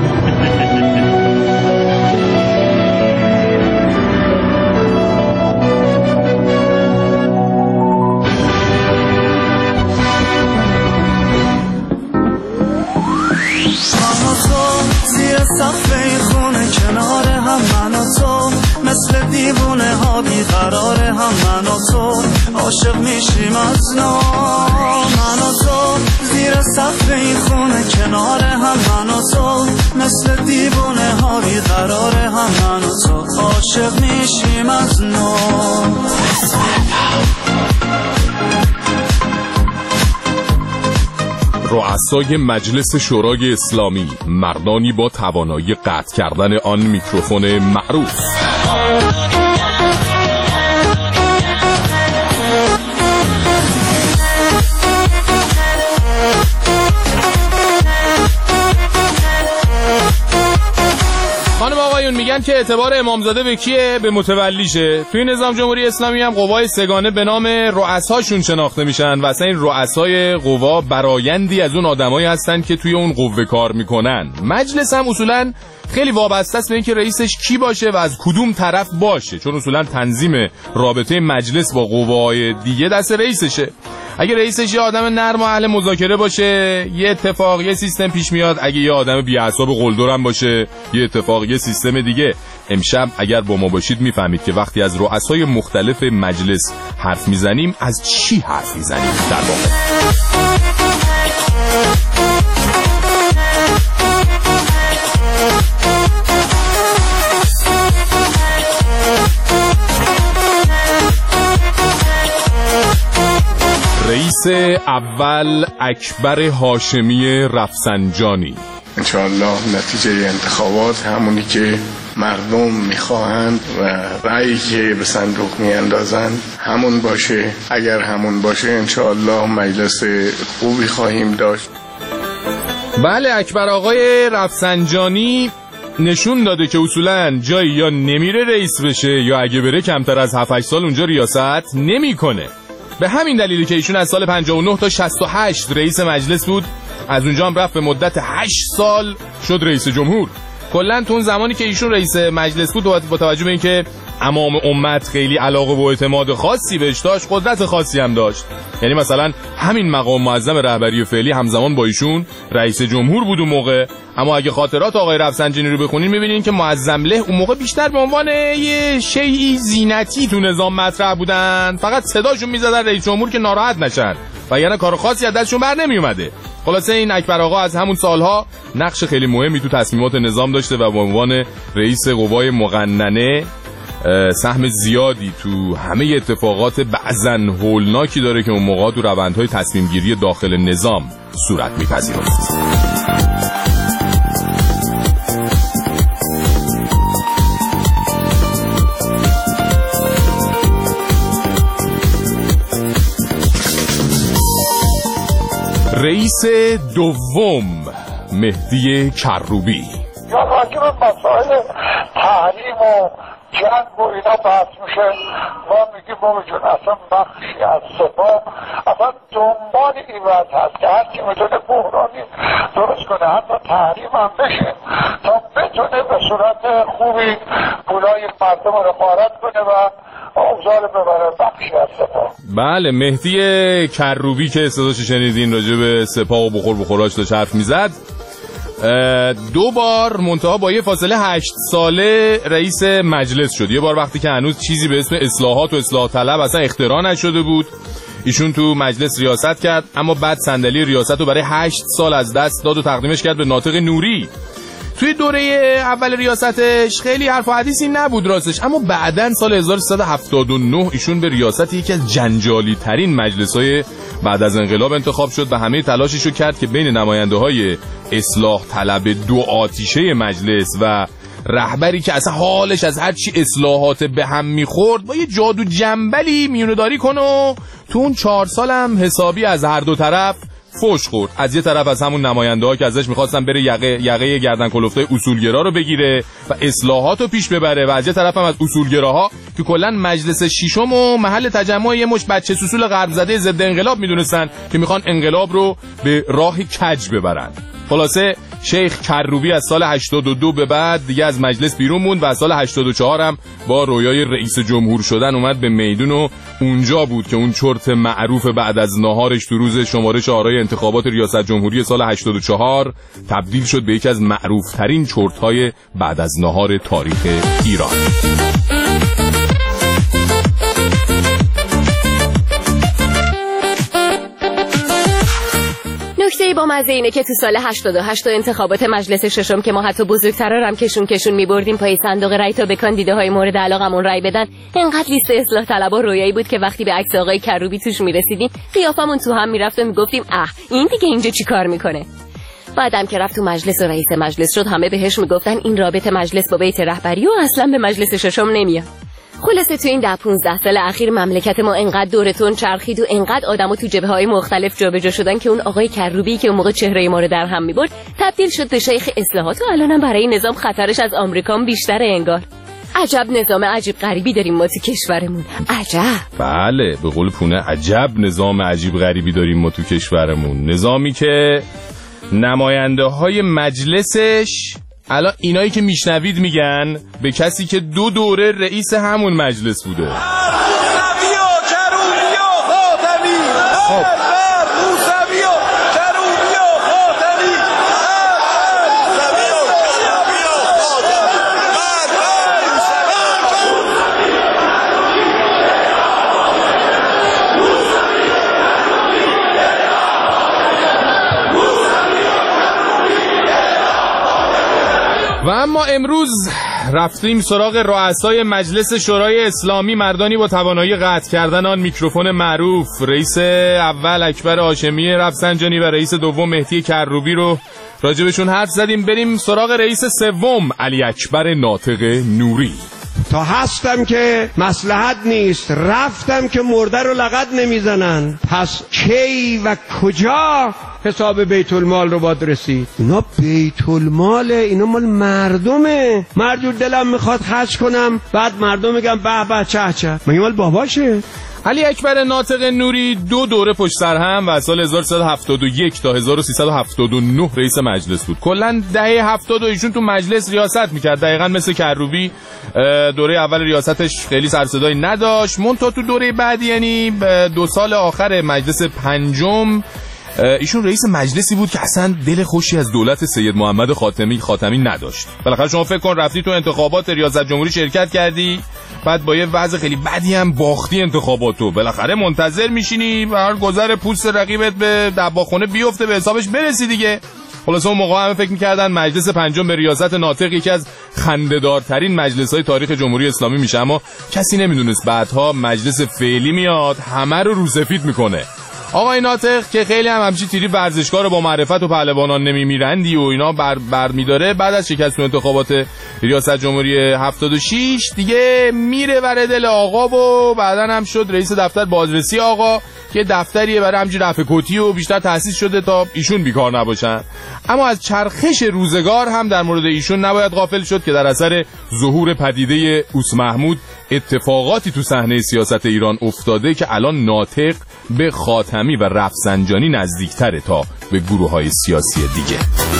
صفحه این خونه کنار هم من و تو، مثل دیوونه ها بیقرار هم من و تو، عاشق میشیم از نو من و تو. زیر صفحه این خونه کنار هم من و تو، مثل دیوونه ها بیقرار هم من و تو، عاشق میشیم از نو. رؤسای مجلس شورای اسلامی، مردانی با توانایی قطع کردن آن میکروفون معروف. خانم آقایون میگن که اعتبار امامزاده به کیه؟ به متولیشه. توی نظام جمهوری اسلامی هم قوای سگانه به نام رؤساشون شناخته میشن و اصلا این رؤسای قوا برایندی از اون آدمایی هستن که توی اون قوه کار میکنن. مجلس هم اصولا خیلی وابسته است به اینکه رئیسش کی باشه و از کدوم طرف باشه، چون اصولا تنظیم رابطه مجلس با قوای دیگه دست رئیسشه. اگه رئیسش یه آدم نرم و اهل مذاکره باشه، یه اتفاق یه سیستم پیش میاد. اگه یه آدم بی‌اعصاب قلدرم باشه، یه اتفاق یه سیستم دیگه. امشب اگر با ما باشید میفهمید که وقتی از رؤسای مختلف مجلس حرف میزنیم از چی حرف میزنیم در واقع. رئیس اول اکبر هاشمی رفسنجانی: انشاءالله نتیجه انتخابات همونی که مردم میخواهند و رأیی که به صندوق میاندازند همون باشه. اگر همون باشه انشاءالله مجلس خوبی خواهیم داشت. بله، اکبر آقای رفسنجانی نشون داده که اصولاً جایی یا نمیره رئیس بشه یا اگه بره کمتر از 7-8 سال اونجا ریاست نمیکنه. به همین دلیلی که ایشون از سال 59 تا 68 رئیس مجلس بود، از اونجا هم رفت به مدت 8 سال شد رئیس جمهور. کلا تو اون زمانی که ایشون رئیس مجلس بود، با توجه به اینکه عوام امت خیلی علاقه و اعتماد خاصی بهش داشت، قدرت خاصی هم داشت. یعنی مثلا همین مقام معظم رهبری فعلی همزمان با ایشون رئیس جمهور بود اون موقع. اما اگه خاطرات آقای رفسنجانی رو بخونین میبینین که معظم له اون موقع بیشتر به عنوان یه شیئی زینتی تو نظام مطرح بودن، فقط صداشون میزدن رئیس جمهور که ناراحت نشن و یعنی کار خاصی از دستشون بر نمی اومده. خلاصه این اکبر آقا از همون سالها نقش خیلی مهمی تو تصمیمات نظام داشته و به عنوان رئیس قوای مقننه سهم زیادی تو همه اتفاقات بعضن هولناکی داره که اون موقع تو روندهای تصمیم گیری داخل نظام صورت میپذیرفت. رئیس دوم مهدی کروبی: یا راجب مسائل تحریم و جنگ و اینا بحث میشه، ما میگیم بابا جون اصلا بخشی از سپاه اصلا دنبال این وضع هست که هرچی میتونه بحرانی درست کنه، حتی تحریم هم بشه تا بتونه به صورت خوبی پولای مردم رو غارت کنه و اوضاع رو ببره. بخشی از سپاه. بله، مهدی کروبی که صداش شنیدین راجع به سپاه و بخوراش داشت حرف میزد. 2 بار منتها با یه فاصله 8 ساله رئیس مجلس شد. یه بار وقتی که هنوز چیزی به اسم اصلاحات و اصلاح طلب اصلا اختراع نشده بود، ایشون تو مجلس ریاست کرد، اما بعد صندلی ریاست رو برای 8 سال از دست داد و تقدیمش کرد به ناطق نوری. توی دوره اول ریاستش خیلی حرف و حدیثی نبود راستش، اما بعداً سال 1379 ایشون به ریاست یکی از جنجالی ترین مجلس‌های بعد از انقلاب انتخاب شد و همه تلاششو کرد که بین نماینده‌های اصلاح طلب دو آتیشه مجلس و رهبری که اصلا حالش از هر چی اصلاحات به هم میخورد با یه جادو جنبلی میونه‌داری کنه و تو اون 4 سال هم حسابی از هر دو طرف فوش خورد. از یه طرف از همون نماینده‌ها که ازش می‌خواستن بره یقه گردن کلفته اصولگرا رو بگیره و اصلاحات رو پیش ببره، و از یه طرف هم از اصولگراها که کلا مجلس ششم و محل تجمع یه مش بچه سوسول غرب زده ضد انقلاب میدونستن که میخوان انقلاب رو به راه کج ببرن. خلاصه شیخ کروبی از سال 82 به بعد دیگه از مجلس بیرون موند و از سال 84 هم با رویای رئیس جمهور شدن اومد به میدون و اونجا بود که اون چرت معروف بعد از ناهارش تو روز شمارش آرای انتخابات ریاست جمهوری سال 84 تبدیل شد به یکی از معروف ترین چرت‌های بعد از ناهار تاریخ ایران. نکته با مزه اینه که تو سال 88 انتخابات مجلس ششم که ما حتی بزرگترا هم کشون میبردیم پای صندوق رای تا به کاندیداهای های مورد علاقمون رای بدن، اینقدر لیست اصلاح طلبا رویایی بود که وقتی به عکس آقای کروبی توش میرسیدیم قیافمون تو هم میرفت و میگفتیم این دیگه اینجا چی کار میکنه. بعدم که رفت تو مجلس و رئیس مجلس شد همه بهش میگفتن این رابطه مجلس با بیت رهبری و اصلا به مجلس ششم نمیاد. خلاصه تو این 10-15 سال اخیر مملکت ما انقدر دورتون چرخید و انقدر آدمو تو جبهه‌های مختلف جابجا شدن که اون آقای کروبی که اون موقع چهره ما رو در هم می‌برد تبدیل شد به شیخ اصلاحات و الانم برای نظام خطرش از آمریکا بیشتره انگار. عجب نظام عجیب غریبی داریم ما تو کشورمون. عجب. بله، به قول پونه عجب نظام عجیب غریبی داریم ما تو کشورمون. نظامی که نماینده‌های مجلسش الان اینایی که میشنوید میگن به کسی که 2 دوره رئیس همون مجلس بوده. خب و اما امروز رفتیم سراغ رؤسای مجلس شورای اسلامی، مردانی با توانایی قطع کردن آن میکروفون معروف. رئیس اول اکبر هاشمی رفسنجانی و رئیس دوم مهدی کروبی رو راجبشون حرف زدیم. بریم سراغ رئیس سوم علی اکبر ناطق نوری. تا هستم که مصلحت نیست، رفتم که مرده رو لغت نمیزنن، پس کی و کجا حساب بیت المال رو باید رسید؟ اینا بیت الماله، اینا مال مردمه. مرجور دلم میخواد خرج کنم، بعد مردم میگم به به چه چه، مگه مال باباشه؟ علی اکبر ناطق نوری 2 دوره پشت سر هم و از سال 1371 تا 1379 رئیس مجلس بود. کلا دهه 70 ایشون تو مجلس ریاست میکرد، دقیقاً مثل کروبی. دوره اول ریاستش خیلی سر صدایی نداشت، منتها تو دوره بعدی یعنی 2 سال آخر مجلس پنجم ایشون رئیس مجلسی بود که اصلا دل خوشی از دولت سید محمد خاتمی نداشت. بالاخره شما فکر کن رفتی تو انتخابات ریاست جمهوری شرکت کردی، بعد با یه وضع خیلی بدی هم باختی انتخاباتو، بالاخره منتظر میشینی و هر گذر پوست رقیبت به دباخونه بیفته به حسابش برسی دیگه. خلاصه اون موقع همه فکر می‌کردن مجلس پنجم به ریاست ناطق یکی از خنده‌دارترین مجلس‌های تاریخ جمهوری اسلامی میشه، اما کسی نمیدونست بعدها مجلس فعلی میاد همه رو روسفید میکنه. آقای ناطق که خیلی همچین تیری ورزشکار رو با معرفت و پهلوانان نمیمیرندی و اینا بر میداره، بعد از شکست انتخابات ریاست جمهوری 76 دیگه میره ور دل آقا و بعدن هم شد رئیس دفتر بازرسی آقا که دفتریه برای همچین رفع کتی و بیشتر تأسیس شده تا ایشون بیکار نباشن. اما از چرخش روزگار هم در مورد ایشون نباید غافل شد که در اثر ظهور پدیده اوس محمود اتفاقاتی تو صحنه سیاست ایران افتاده که الان ناطق به خاتمی و رفسنجانی نزدیکتره تا به گروه‌های سیاسی دیگه.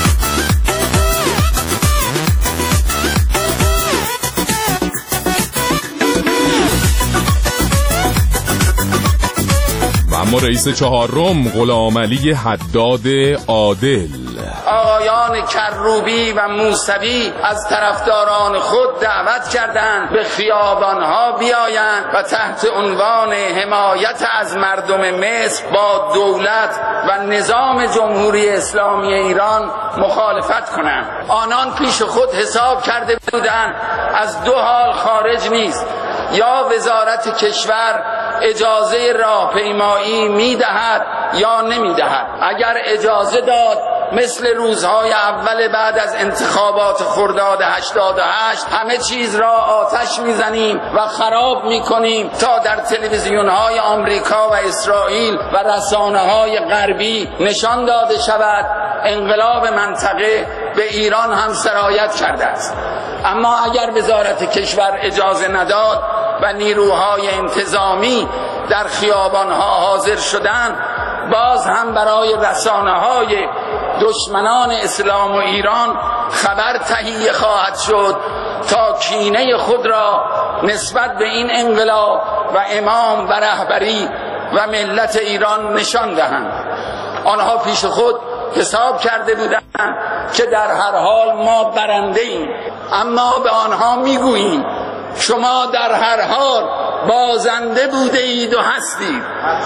و اما رئیس چهارم غلامعلی حداد عادل. آقایان کروبی و موسوی از طرفداران خود دعوت کردند به خیابانها بیایند و تحت عنوان حمایت از مردم مصر با دولت و نظام جمهوری اسلامی ایران مخالفت کنند. آنان پیش خود حساب کرده بودند از 2 حال خارج نیست، یا وزارت کشور اجازه راهپیمایی میدهد یا نمیدهد. اگر اجازه داد مثل روزهای اول بعد از انتخابات خرداد 88 همه چیز را آتش میزنیم و خراب میکنیم تا در تلویزیونهای آمریکا و اسرائیل و رسانه‌های غربی نشان داده شود انقلاب منطقه به ایران هم سرایت کرده است. اما اگر وزارت کشور اجازه نداد و نیروهای انتظامی در خیابانها حاضر شدند، باز هم برای رسانه‌های دشمنان اسلام و ایران خبر تهیه خواهد شد تا کینه خود را نسبت به این انقلاب و امام و رهبری و ملت ایران نشان دهند. آنها پیش خود حساب کرده بودند که در هر حال ما برنده ایم، اما به آنها میگوییم شما در هر حال بازنده بوده اید و هستید.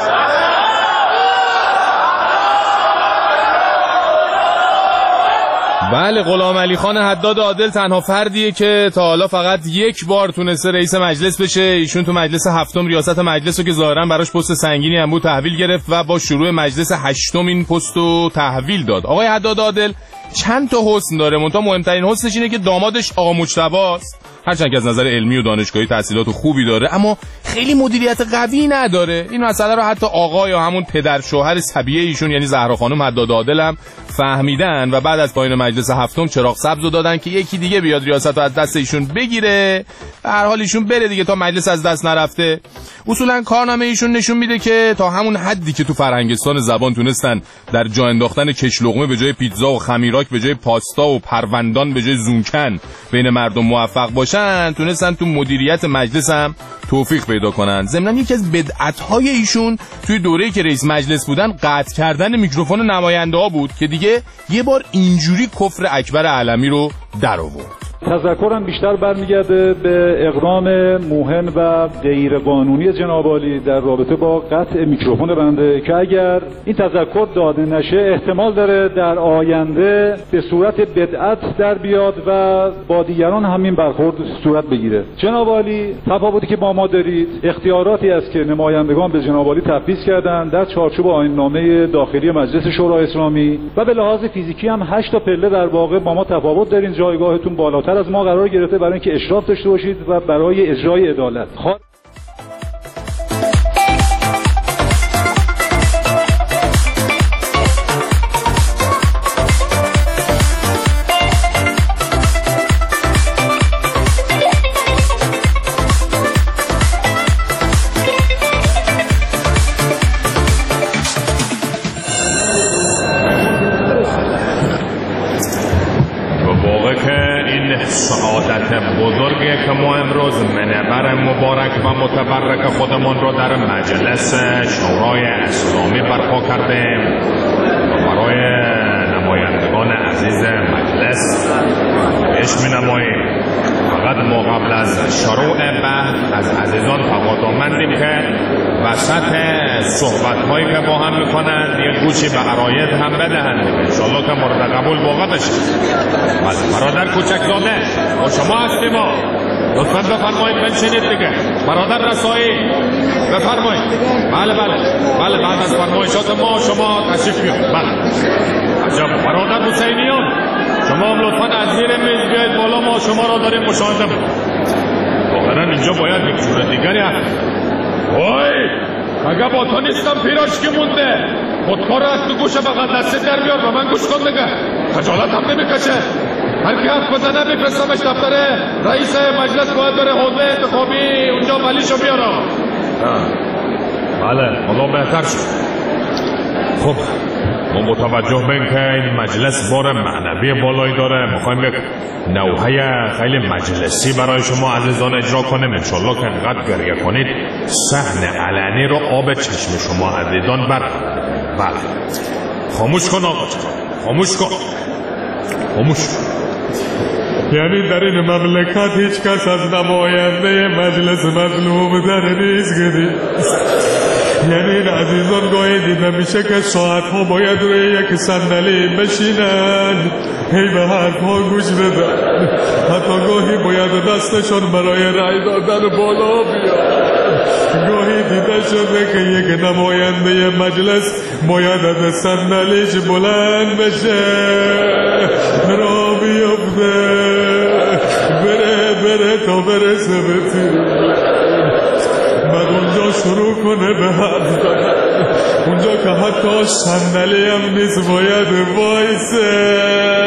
بله، غلامعلی خان حداد عادل تنها فردیه که تا حالا فقط 1 بار تونسته رئیس مجلس بشه. ایشون تو مجلس 7 ریاست مجلس رو که ظاهرا براش پست سنگینی هم بود تحویل گرفت و با شروع مجلس 8 این پست رو تحویل داد. آقای حداد عادل چند تا حسن داره، منتها مهمترین حسنش اینه که دامادش آقا مجتبی است. هرچند که از نظر علمی و دانشگاهی تحصیلات خوبی داره، اما خیلی مدیریت قوی نداره. این مسئله رو حتی آقا یا همون پدر شوهر صبیه ایشون یعنی زهرا خانم حداد عادل هم فهمیدن و بعد از پایان مجلس هفتم چراغ سبز رو دادن که یکی دیگه بیاد ریاست رو از دست ایشون بگیره. به هر حال ایشون بره دیگه تا مجلس از دست نرفته. اصولا کارنامه ایشون نشون میده که تا همون حدی که تو فرهنگستان زبان تونستن در جا انداختن کش لقمه به جای پیتزا و خمیراک به جای پاستا و پروندان به جای زونکن بین مردم موفق باشن، تونستن تو مدیریت مجلس هم توفیق پیدا کنن. ضمن یکی از بدعت‌های ایشون توی دوره‌ای که رئیس مجلس بودن قطع کردن میکروفون نماینده‌ها بود که دیگه یه بار اینجوری کفر اکبر علمی رو در آورد. تذکرم بیشتر برمیگرده به اقدام موهن و غیر قانونی جناب عالی در رابطه با قطع میکروفون بنده که اگر این تذکر داده نشه احتمال داره در آینده به صورت بدعت در بیاد و با دیگران همین برخورد صورت بگیره. جناب عالی تفاوتی که با ما دارید اختیاراتی است که نمایندگان به جناب عالی تفویض کردن در چارچوب آیین‌نامه داخلی مجلس شورای اسلامی و به لحاظ فیزیکی هم 8 تا پله در واقع با ما تفاوت دارین. جایگاهتون بالاتر از ما قرار گرفته برای اینکه اشراف داشته باشید و برای اجرای عدالت. بزرگی که ما امروز منبر مبارک و متبرک خودمون رو در مجلس شورای اسلامی برپا کردیم و برای نمایندگان عزیز مجلس پیش می نماییم. فقط ما قبل از شروع بحث از عزیزان تقاضامندیم که وسط صحبت‌هایی که با هم میکنند یک گوشی به عراید هم بدهند انشالله که مورد قبول واقع بشه. برادر کوچکزاده با شما هستیم، ما لطفا بفرمایید بنشینید دیگه. برادر رسایی بفرمایید. بله بعد از فرمایشات ما شما تشریف بیارید. بله عجب. برادر حسینیان شما هم لطفا از زیر میز بیایید بالا، ما شما را داریم مشاهده می‌کنیم. واقعا اینجا باید یک جور دیگری هست. وای اگه با تو نیستم پیراشکی مونده، خودکار از تو گوشه بغل دسته در بیار و من گوش کن دیگه. خجالت هم نمیکشه. هر کی حرف بزنه میفرستمش دفتر رئیس مجلس، باید بره حوزه انتخابی اونجا ولیشو بیارم. بله حالا بهتر شد. خب ما متوجه بین که این مجلس بار معنوی بالایی داره، میخوایم یک نوحه خیلی مجلسی برای شما عزیزان اجرا کنیم. انشالله که انقدر گریه کنید صحن علنی رو آب چشم شما عزیزان بله خاموش کن آقا، خاموش کن. یعنی در این مملکت هیچ کس از نماینده مجلس مظلوم در نیست گدی. یعنی این عزیزان گاهی دیده میشه که ساعتها باید روی یک صندلی بشینن، هی به حرفها گوش بدن، حتی گاهی باید دستشون برای رأی دادن بالا بیاد. گاهی دیده شده که یک نماینده مجلس باید از صندلیش بلند بشه، را بیفته، بره تا برسه به تیر، بعد اونجا شروع کنه به حرف زدن. اونجا که حتی صندلی هم نیست باید وایسه.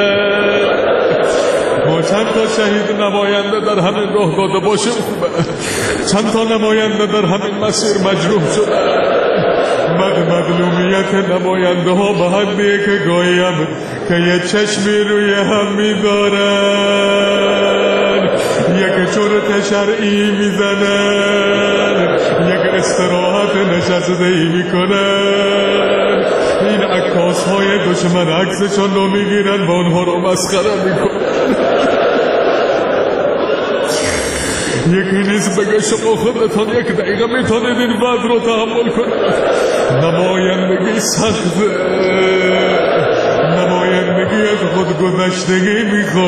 ما چند تا شهید نماینده در همین راه داده باشه خوبه، چند تا نماینده در همین مسیر مجروح شده. بعد مظلومیت نماینده ها به حدیه که گاهی هم که یه چشمی روی هم میدارن، یک چرت شرعی میزنن، یک استراحت نشسته ای میکنن. این عکاس های دشمن عکسشان رو میگیرن و اونها رو مسخره میکنن. یکی نیست بگه شما خودتان یک دقیقه میتونید این وضع رو تحمل کنید. نمایندگی سخته، نمایندگی از خودگذشتگی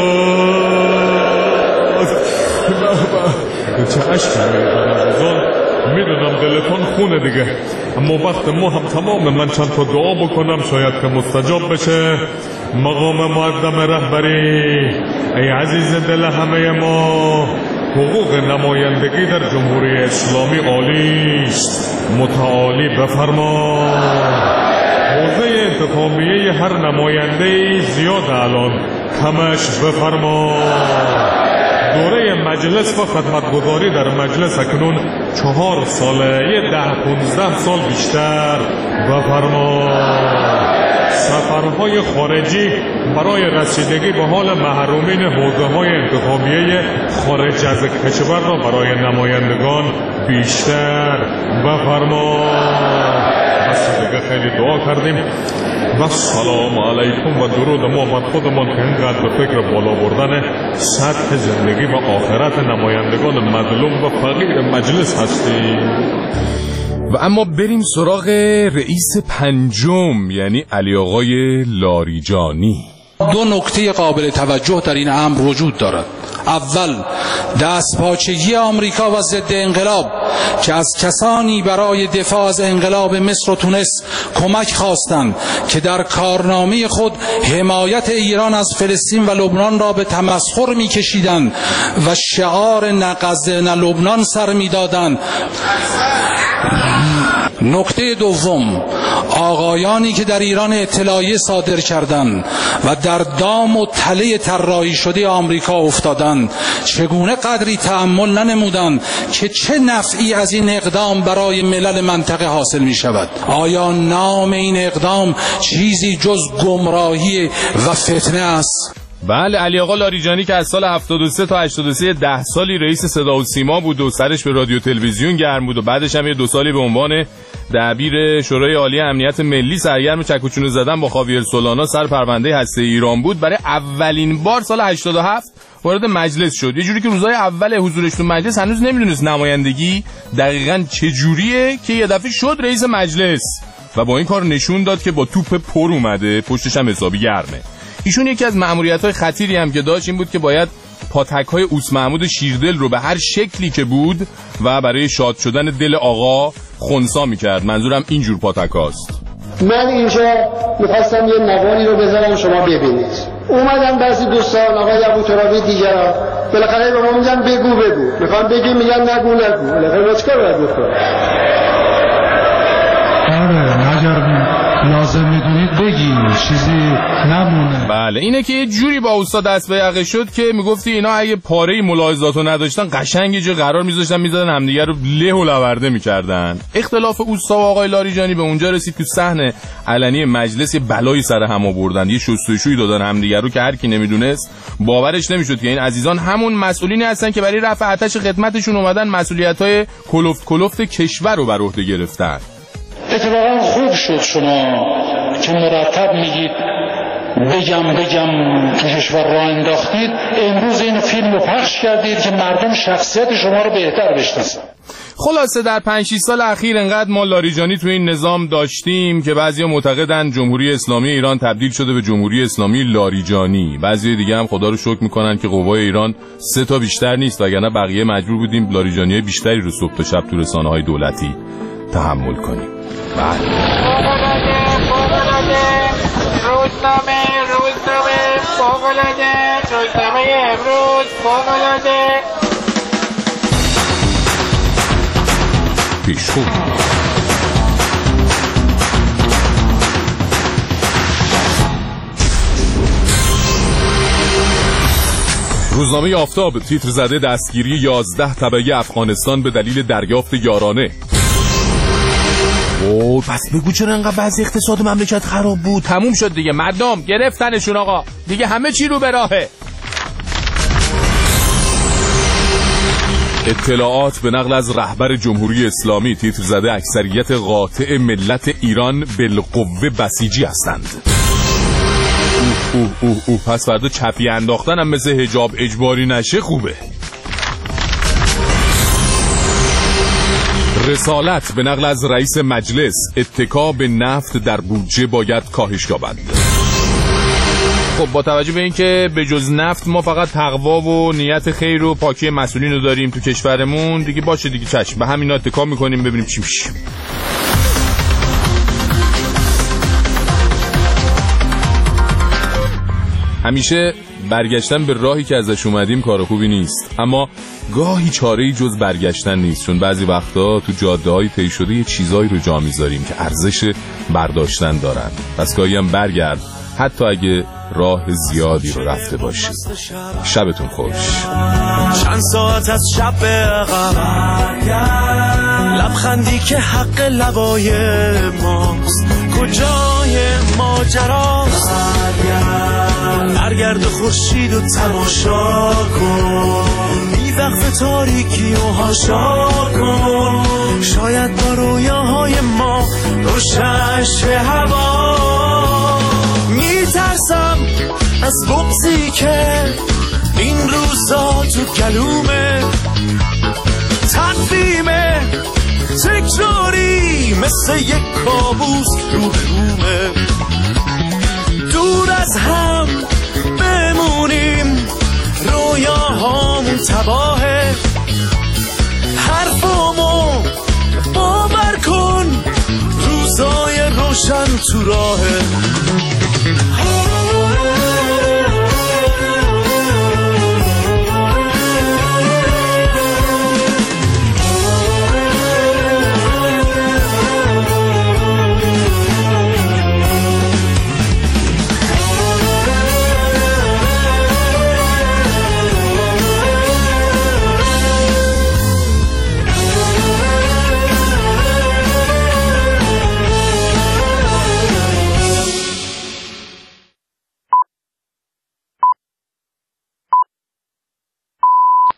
میخواد. چه عشقی میکنم عزیزان، میدونم دلتان خونه دیگه، اما وقت ما هم تمامه. من چند تا دعا بکنم شاید که مستجاب بشه. مقام معظم رهبری، ای عزیز دل همه ما، حقوق نمایندگی در جمهوری اسلامی عالی است. متعالی بفرما. حوزه انتخابیه هر نماینده زیاد الان، کمش بفرما. دوره مجلس و خدمتگزاری در مجلس اکنون 4 ساله، 10-15 سال بیشتر بفرما. سفرهای خارجی برای رسیدگی به حال محرومین حوزه‌های انتخابیه خارج از کشور را برای نمایندگان بیشتر بفرما. بس دیگه خیلی دعا کردیم و سلام علیکم و درود ما بر خودمان که اینقدر به فکر بالا بردن سطح زندگی و آخرت نمایندگان مظلوم و فقیر مجلس هستیم. و اما بریم سراغ رئیس پنجم، یعنی علی آقای لاریجانی. 2 نکته قابل توجه در این امر وجود دارد. اول، دستپاچگی آمریکا و ضد انقلاب که از کسانی برای دفاع از انقلاب مصر و تونس کمک خواستند که در کارنامه خود حمایت ایران از فلسطین و لبنان را به تمسخر می‌کشیدند و شعار نه غزه نه لبنان سر می‌دادند. نکته دوم، آقایانی که در ایران اطلاعیه صادر کردند و در دام و تله طراحی شده آمریکا افتادند، چگونه قدری تأمل ننمودند که چه نفعی از این اقدام برای ملل منطقه حاصل می شود؟ آیا نام این اقدام چیزی جز گمراهی و فتنه است؟ بله، علی آقا لاریجانی که از سال 73 تا 83 10 سالی رئیس صدا و سیما بود و سرش به رادیو تلویزیون گرم بود و بعدش هم 2 سالی به عنوان دبیر شورای عالی امنیت ملی سرگرم چکوچونه زدن با خاویر سولانا سر پرونده هسته ایران بود. برای اولین بار سال 87 وارد مجلس شد. یه جوری که روزهای اول حضورش تو مجلس هنوز نمیدونست نمایندگی دقیقاً چه جوریه که یه دفعه شد رئیس مجلس و با این کار نشون داد که با توپ پر اومده، پشتش هم حسابی گرمه. ایشون یکی از مأموریت‌های خطیری هم که داشت این بود که باید پاتک‌های اوس محمود شیردل رو به هر شکلی که بود و برای شاد شدن دل آقا خنثی می‌کرد. منظورم اینجور پاتک‌هاست. من اینجا می‌خواستم یه نواری رو بذارم شما ببینید. اومدن بعضی دوستان آقای ابوترابی دیگران بالاخره به ما میگن بگو. میخوام بگیم میگن نگو. بالاخره چیکار باید بکنم؟ آره، اگر لازم میدونید بگی، چیزی نمونه. بله، اینه که یه جوری با استاد دست به یقه شد که میگفتی اینا اگه پاره ملاحظاتو نداشتن قشنگ یه قرار میذاشتن همدیگه رو له و لورده میکردن. اختلاف اوستا و آقای لاریجانی به اونجا رسید تو صحن علنی مجلس یه بلایی سر هم آوردن، یه شستشویی دادن همدیگه رو که هر کی نمیدونست باورش نمیشد که این عزیزان همون مسئولینی هستن که برای رفع آتش خدمتشون اومدن مسئولیت‌های کلفت کشور رو بر عهده گرفتن. اتفاقا خوب شد شما که مرتب میگید بگم تو کشور را انداختید. امروز این فیلم رو پخش کردید که مردم شخصیت شما رو بهتر بشناسن. خلاصه در 5-6 سال اخیر انقدر ما لاریجانی تو این نظام داشتیم که بعضیا معتقدن جمهوری اسلامی ایران تبدیل شده به جمهوری اسلامی لاریجانی. بعضی دیگه هم خدا رو شکر میکنن که قوای ایران 3 تا بیشتر نیست، وگرنه بقیه مجبور بودیم لاریجانی بیشتری رو صبح تا شب تو رسانه‌های دولتی تحمل کنیم. روزنامه امروز فوق‌العاده پیشخون. روزنامه آفتاب تیتر زده دستگیری 11 تبعه افغانستان به دلیل دریافت یارانه. پس بگو چرا انقدر وضع اقتصاد مملکت خراب بود؟ تموم شد دیگه، مردم گرفتنشون آقا، دیگه همه چی رو به راهه. اطلاعات به نقل از رهبر جمهوری اسلامی تیتر زده اکثریت قاطع ملت ایران بالقوه بسیجی هستند. پس فردا چپی انداختن هم مثل حجاب اجباری نشه خوبه. رسالت به نقل از رئیس مجلس اتکا به نفت در بودجه باید کاهش یابد. خب با توجه به اینکه به جز نفت ما فقط تقوا و نیت خیر و پاکی مسئولین رو داریم تو کشورمون، دیگه باشه دیگه، چشم به همینا اتکا میکنیم ببینیم چی میشه. همیشه برگشتن به راهی که ازش اومدیم کار خوبی نیست، اما گاهی چاره‌ای جز برگشتن نیست، چون بعضی وقتا تو جاده‌های طی شده یه چیزایی رو جا میذاریم که ارزش برداشتن دارن. پس گاهی هم برگرد، حتی اگه راه زیادی رو رفته باشی. شبتون خوش. چند ساعت از شب غم، لبخندی که حق لبای ماست، کجای ماجراست؟ برگرد خورشید و تماشا کن، بی وقف تاریکی و هاشا کن، شاید با رویاهای ما روشن شه هوا. میترسم از بغضی که این روزا تو گلومه، تقویمه تکراری مثل یک کابوس روبرومه. دور از هم بمونیم، رویاهامون تباهه، حرفامو باور کن، روزای روشن تو راهه.